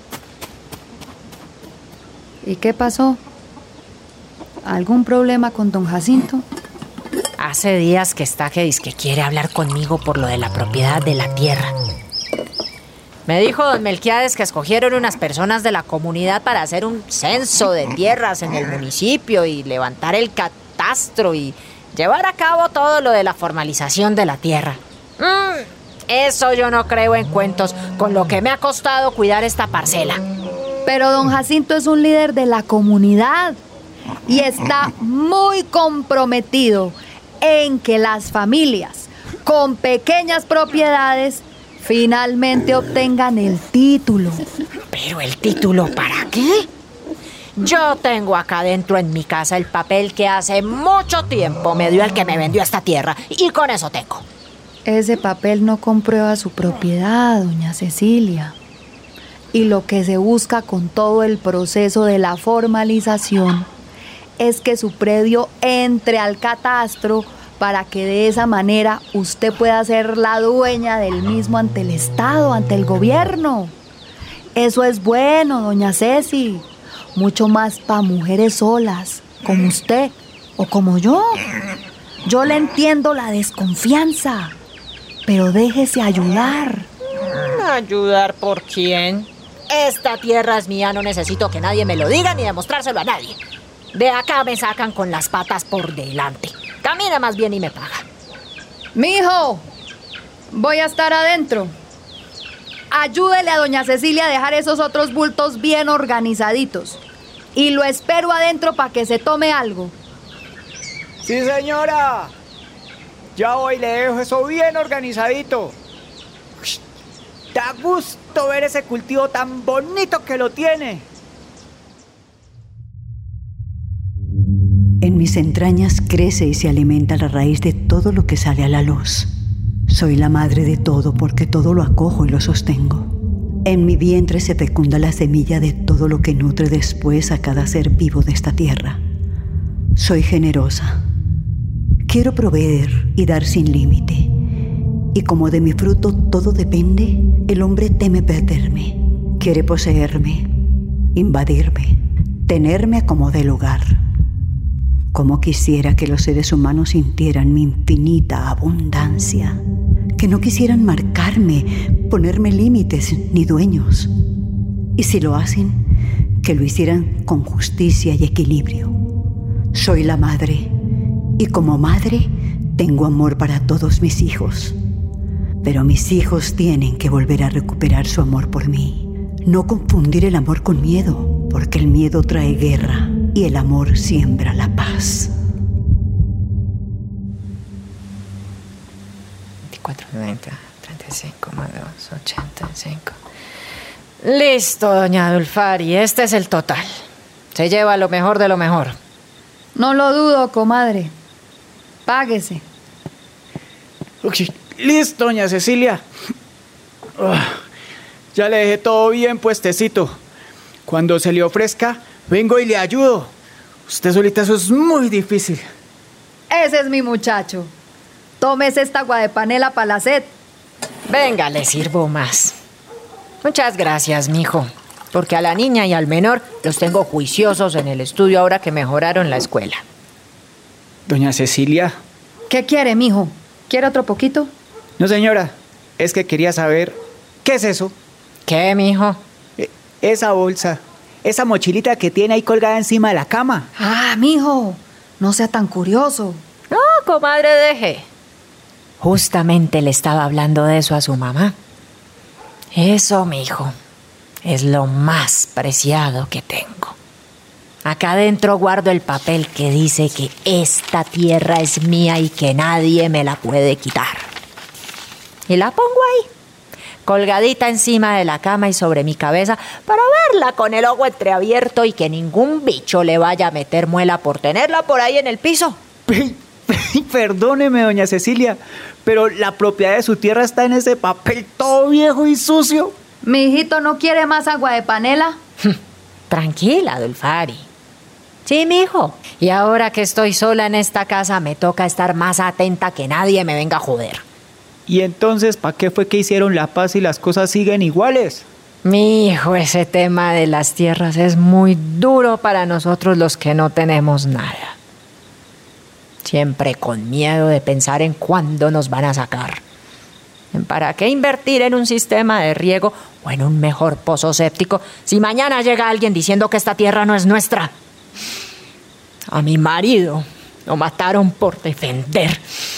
¿Y qué pasó? ¿Algún problema con don Jacinto? Hace días que está que dice que quiere hablar conmigo por lo de la propiedad de la tierra. Me dijo don Melquiades que escogieron unas personas de la comunidad para hacer un censo de tierras en el municipio y levantar el catastro y llevar a cabo todo lo de la formalización de la tierra. Mm, eso yo no creo en cuentos, con lo que me ha costado cuidar esta parcela. Pero don Jacinto es un líder de la comunidad y está muy comprometido en que las familias con pequeñas propiedades finalmente obtengan el título. ¿Pero el título para qué? Yo tengo acá dentro en mi casa el papel que hace mucho tiempo me dio el que me vendió esta tierra y con eso tengo. Ese papel no comprueba su propiedad, doña Cecilia. Y lo que se busca con todo el proceso de la formalización es que su predio entre al catastro para que de esa manera usted pueda ser la dueña del mismo ante el Estado, ante el gobierno. Eso es bueno, doña Ceci. Mucho más para mujeres solas, como usted o como yo. Yo le entiendo la desconfianza, pero déjese ayudar. ¿Ayudar por quién? Esta tierra es mía, no necesito que nadie me lo diga ni demostrárselo a nadie. De acá me sacan con las patas por delante. Camina más bien y me paga. Mijo, voy a estar adentro. Ayúdele a doña Cecilia a dejar esos otros bultos bien organizaditos. Y lo espero adentro para que se tome algo. Sí, señora. Ya voy, le dejo eso bien organizadito. Da gusto ver ese cultivo tan bonito que lo tiene. En mis entrañas crece y se alimenta la raíz de todo lo que sale a la luz. Soy la madre de todo porque todo lo acojo y lo sostengo. En mi vientre se fecunda la semilla de todo lo que nutre después a cada ser vivo de esta tierra. Soy generosa. Quiero proveer y dar sin límite. Y como de mi fruto todo depende, el hombre teme perderme. Quiere poseerme, invadirme, tenerme a como dé lugar. Como quisiera que los seres humanos sintieran mi infinita abundancia, que no quisieran marcarme, ponerme límites ni dueños. Y si lo hacen, que lo hicieran con justicia y equilibrio. Soy la madre, y como madre tengo amor para todos mis hijos. Pero mis hijos tienen que volver a recuperar su amor por mí. No confundir el amor con miedo, porque el miedo trae guerra y el amor siembra la paz. veinticuatro, noventa, treinta y cinco más dos, ochenta y cinco. Listo, doña Adulfari, este es el total. Se lleva lo mejor de lo mejor. No lo dudo, comadre. Páguese. Okay. Listo, doña Cecilia. Oh, ya le dejé todo bien puestecito. Cuando se le ofrezca, vengo y le ayudo. Usted solita, eso es muy difícil. Ese es mi muchacho. Tómese esta agua de panela para la sed. Venga, le sirvo más. Muchas gracias, mijo. Porque a la niña y al menor los tengo juiciosos en el estudio ahora que mejoraron la escuela. Doña Cecilia. ¿Qué quiere, mijo? ¿Quiere otro poquito? No, señora. Es que quería saber, ¿qué es eso? ¿Qué, mijo? Esa bolsa, esa mochilita que tiene ahí colgada encima de la cama. Ah, mijo, no sea tan curioso. No, comadre, deje. Justamente le estaba hablando de eso a su mamá. Eso, mijo, es lo más preciado que tengo. Acá adentro guardo el papel que dice que esta tierra es mía y que nadie me la puede quitar. Y la pongo ahí, colgadita encima de la cama y sobre mi cabeza, para verla con el ojo entreabierto y que ningún bicho le vaya a meter muela por tenerla por ahí en el piso. Perdóneme, doña Cecilia, pero la propiedad de su tierra está en ese papel todo viejo y sucio. Mi hijito no quiere más agua de panela. Tranquila, Adulfari. Sí, mijo. Y ahora que estoy sola en esta casa, me toca estar más atenta que nadie me venga a joder. ¿Y entonces para qué fue que hicieron la paz y las cosas siguen iguales? Mi hijo, ese tema de las tierras es muy duro para nosotros los que no tenemos nada. Siempre con miedo de pensar en cuándo nos van a sacar. ¿Para qué invertir en un sistema de riego o en un mejor pozo séptico si mañana llega alguien diciendo que esta tierra no es nuestra? A mi marido lo mataron por defender.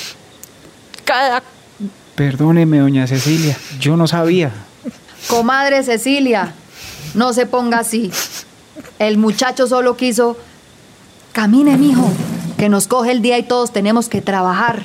Cada... Perdóneme, doña Cecilia, yo no sabía. Comadre Cecilia, no se ponga así. El muchacho solo quiso... Camine, mijo, que nos coge el día y todos tenemos que trabajar.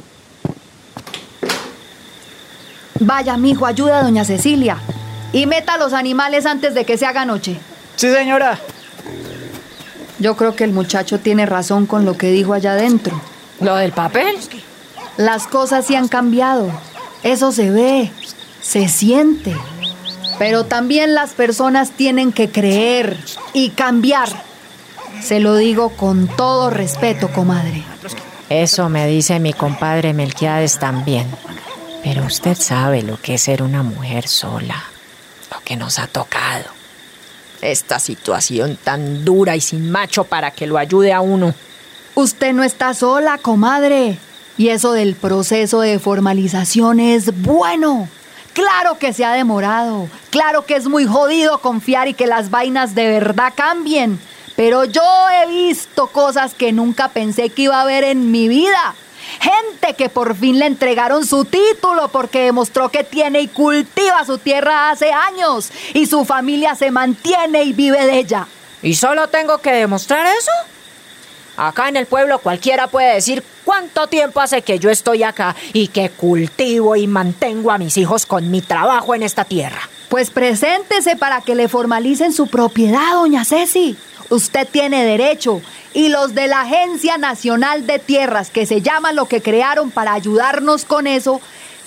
Vaya, mijo, ayuda a doña Cecilia. Y meta a los animales antes de que se haga noche. Sí, señora. Yo creo que el muchacho tiene razón con lo que dijo allá adentro. ¿Lo del papel? Las cosas sí han cambiado. Eso se ve, se siente. Pero también las personas tienen que creer y cambiar. Se lo digo con todo respeto, comadre. Eso me dice mi compadre Melquiades también. Pero usted sabe lo que es ser una mujer sola, lo que nos ha tocado. Esta situación tan dura y sin macho para que lo ayude a uno. Usted no está sola, comadre. Y eso del proceso de formalización es bueno. Claro que se ha demorado. Claro que es muy jodido confiar y que las vainas de verdad cambien. Pero yo he visto cosas que nunca pensé que iba a ver en mi vida. Gente que por fin le entregaron su título porque demostró que tiene y cultiva su tierra hace años y su familia se mantiene y vive de ella. ¿Y solo tengo que demostrar eso? Acá en el pueblo cualquiera puede decir cuánto tiempo hace que yo estoy acá y que cultivo y mantengo a mis hijos con mi trabajo en esta tierra. Pues preséntese para que le formalicen su propiedad, doña Ceci. Usted tiene derecho. Y los de la Agencia Nacional de Tierras, que se llama lo que crearon para ayudarnos con eso,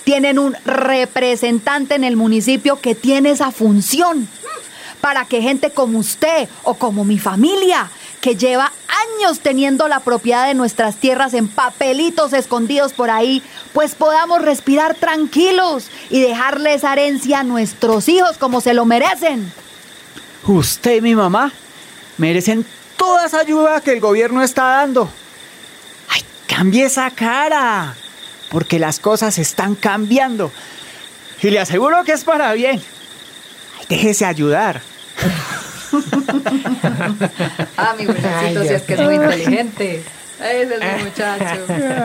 tienen un representante en el municipio que tiene esa función, para que gente como usted o como mi familia, que lleva años teniendo la propiedad de nuestras tierras en papelitos escondidos por ahí, pues podamos respirar tranquilos y dejarle esa herencia a nuestros hijos como se lo merecen. Usted y mi mamá merecen toda esa ayuda que el gobierno está dando. ¡Ay, cambie esa cara! Porque las cosas están cambiando. Y le aseguro que es para bien. Ay, déjese ayudar. Ah, mi muchachito, si es que es muy inteligente. Ese es mi muchacho.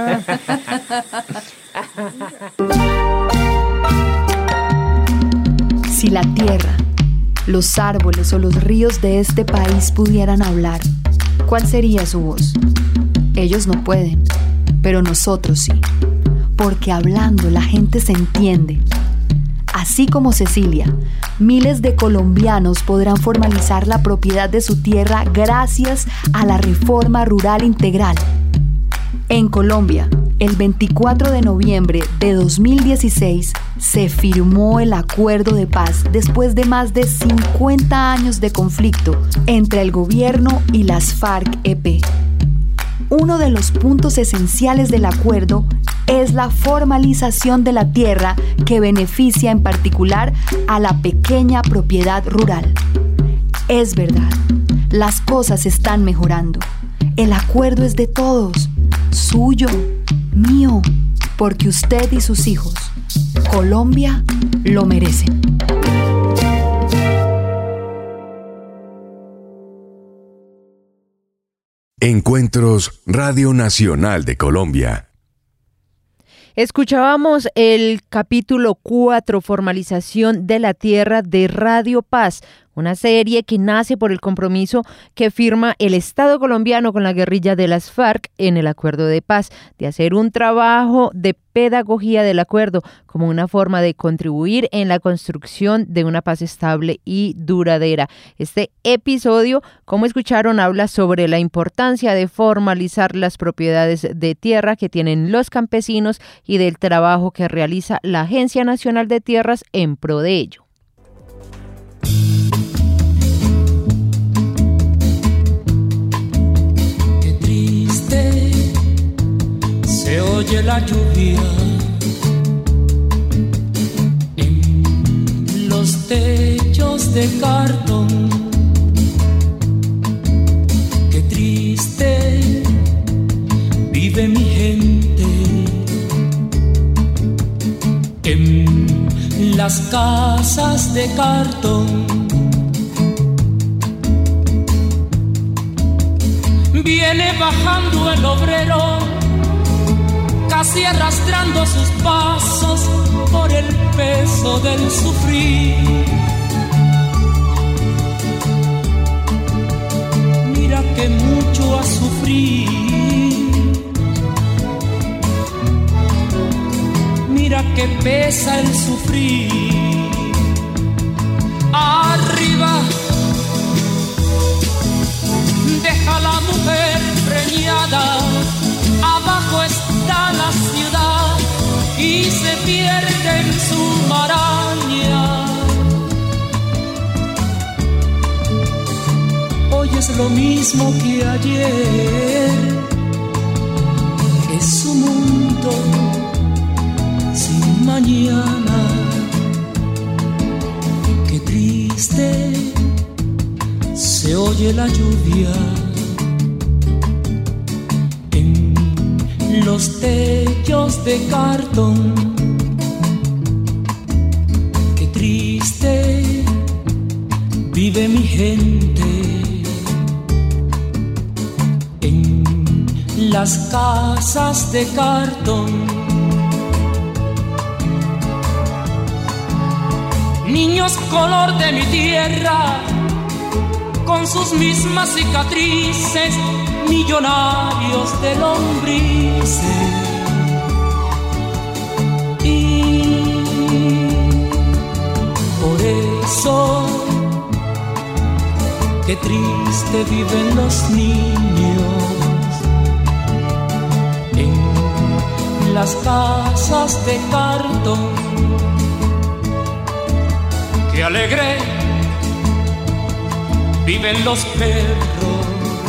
Si la tierra, los árboles o los ríos de este país pudieran hablar, ¿cuál sería su voz? Ellos no pueden, pero nosotros sí. Porque hablando la gente se entiende. Así como Cecilia, miles de colombianos podrán formalizar la propiedad de su tierra gracias a la reforma rural integral. En Colombia, el veinticuatro de noviembre de dos mil dieciséis, se firmó el acuerdo de paz después de más de cincuenta años de conflicto entre el gobierno y las FARC-E P. Uno de los puntos esenciales del acuerdo es la formalización de la tierra que beneficia en particular a la pequeña propiedad rural. Es verdad, las cosas están mejorando. El acuerdo es de todos, suyo, mío, porque usted y sus hijos, Colombia, lo merecen. Encuentros Radio Nacional de Colombia. Escuchábamos el capítulo cuatro, Formalización de la Tierra, de Radio Paz, una serie que nace por el compromiso que firma el Estado colombiano con la guerrilla de las FARC en el acuerdo de paz, de hacer un trabajo de pedagogía del acuerdo como una forma de contribuir en la construcción de una paz estable y duradera. Este episodio, como escucharon, habla sobre la importancia de formalizar las propiedades de tierra que tienen los campesinos y del trabajo que realiza la Agencia Nacional de Tierras en pro de ello. Se oye la lluvia en los techos de cartón. Qué triste vive mi gente en las casas de cartón. Viene bajando el obrero, casi arrastrando sus pasos por el peso del sufrir. Mira que mucho ha sufrido, mira que pesa el sufrir. Arriba deja la mujer preñada, abajo está la ciudad y se pierde en su maraña. Hoy es lo mismo que ayer, es un mundo sin mañana. Qué triste se oye la lluvia en los techos de cartón. Qué triste vive mi gente en las casas de cartón. Niños color de mi tierra, con sus mismas cicatrices, millonarios de lombrices. Y por eso, qué triste viven los niños en las casas de cartón. Qué alegre viven los perros,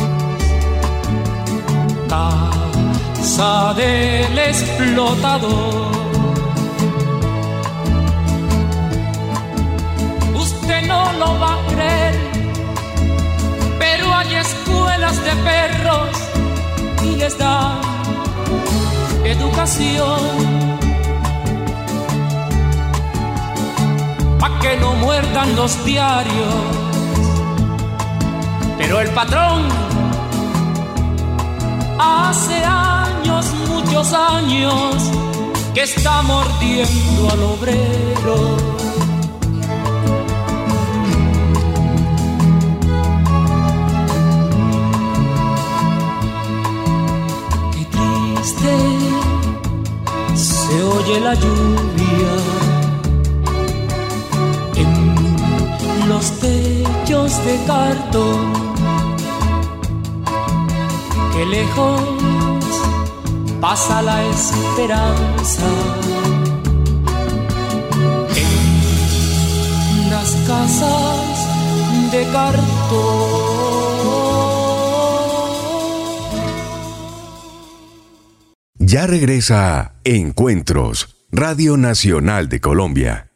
casa del explotador. Usted no lo va a creer, pero hay escuelas de perros y les dan educación pa' que no muerdan los diarios. Pero el patrón hace años, muchos años, que está mordiendo al obrero. Se oye la lluvia en los techos de cartón. Qué lejos pasa la esperanza en las casas de cartón. Ya regresa Encuentros, Radio Nacional de Colombia.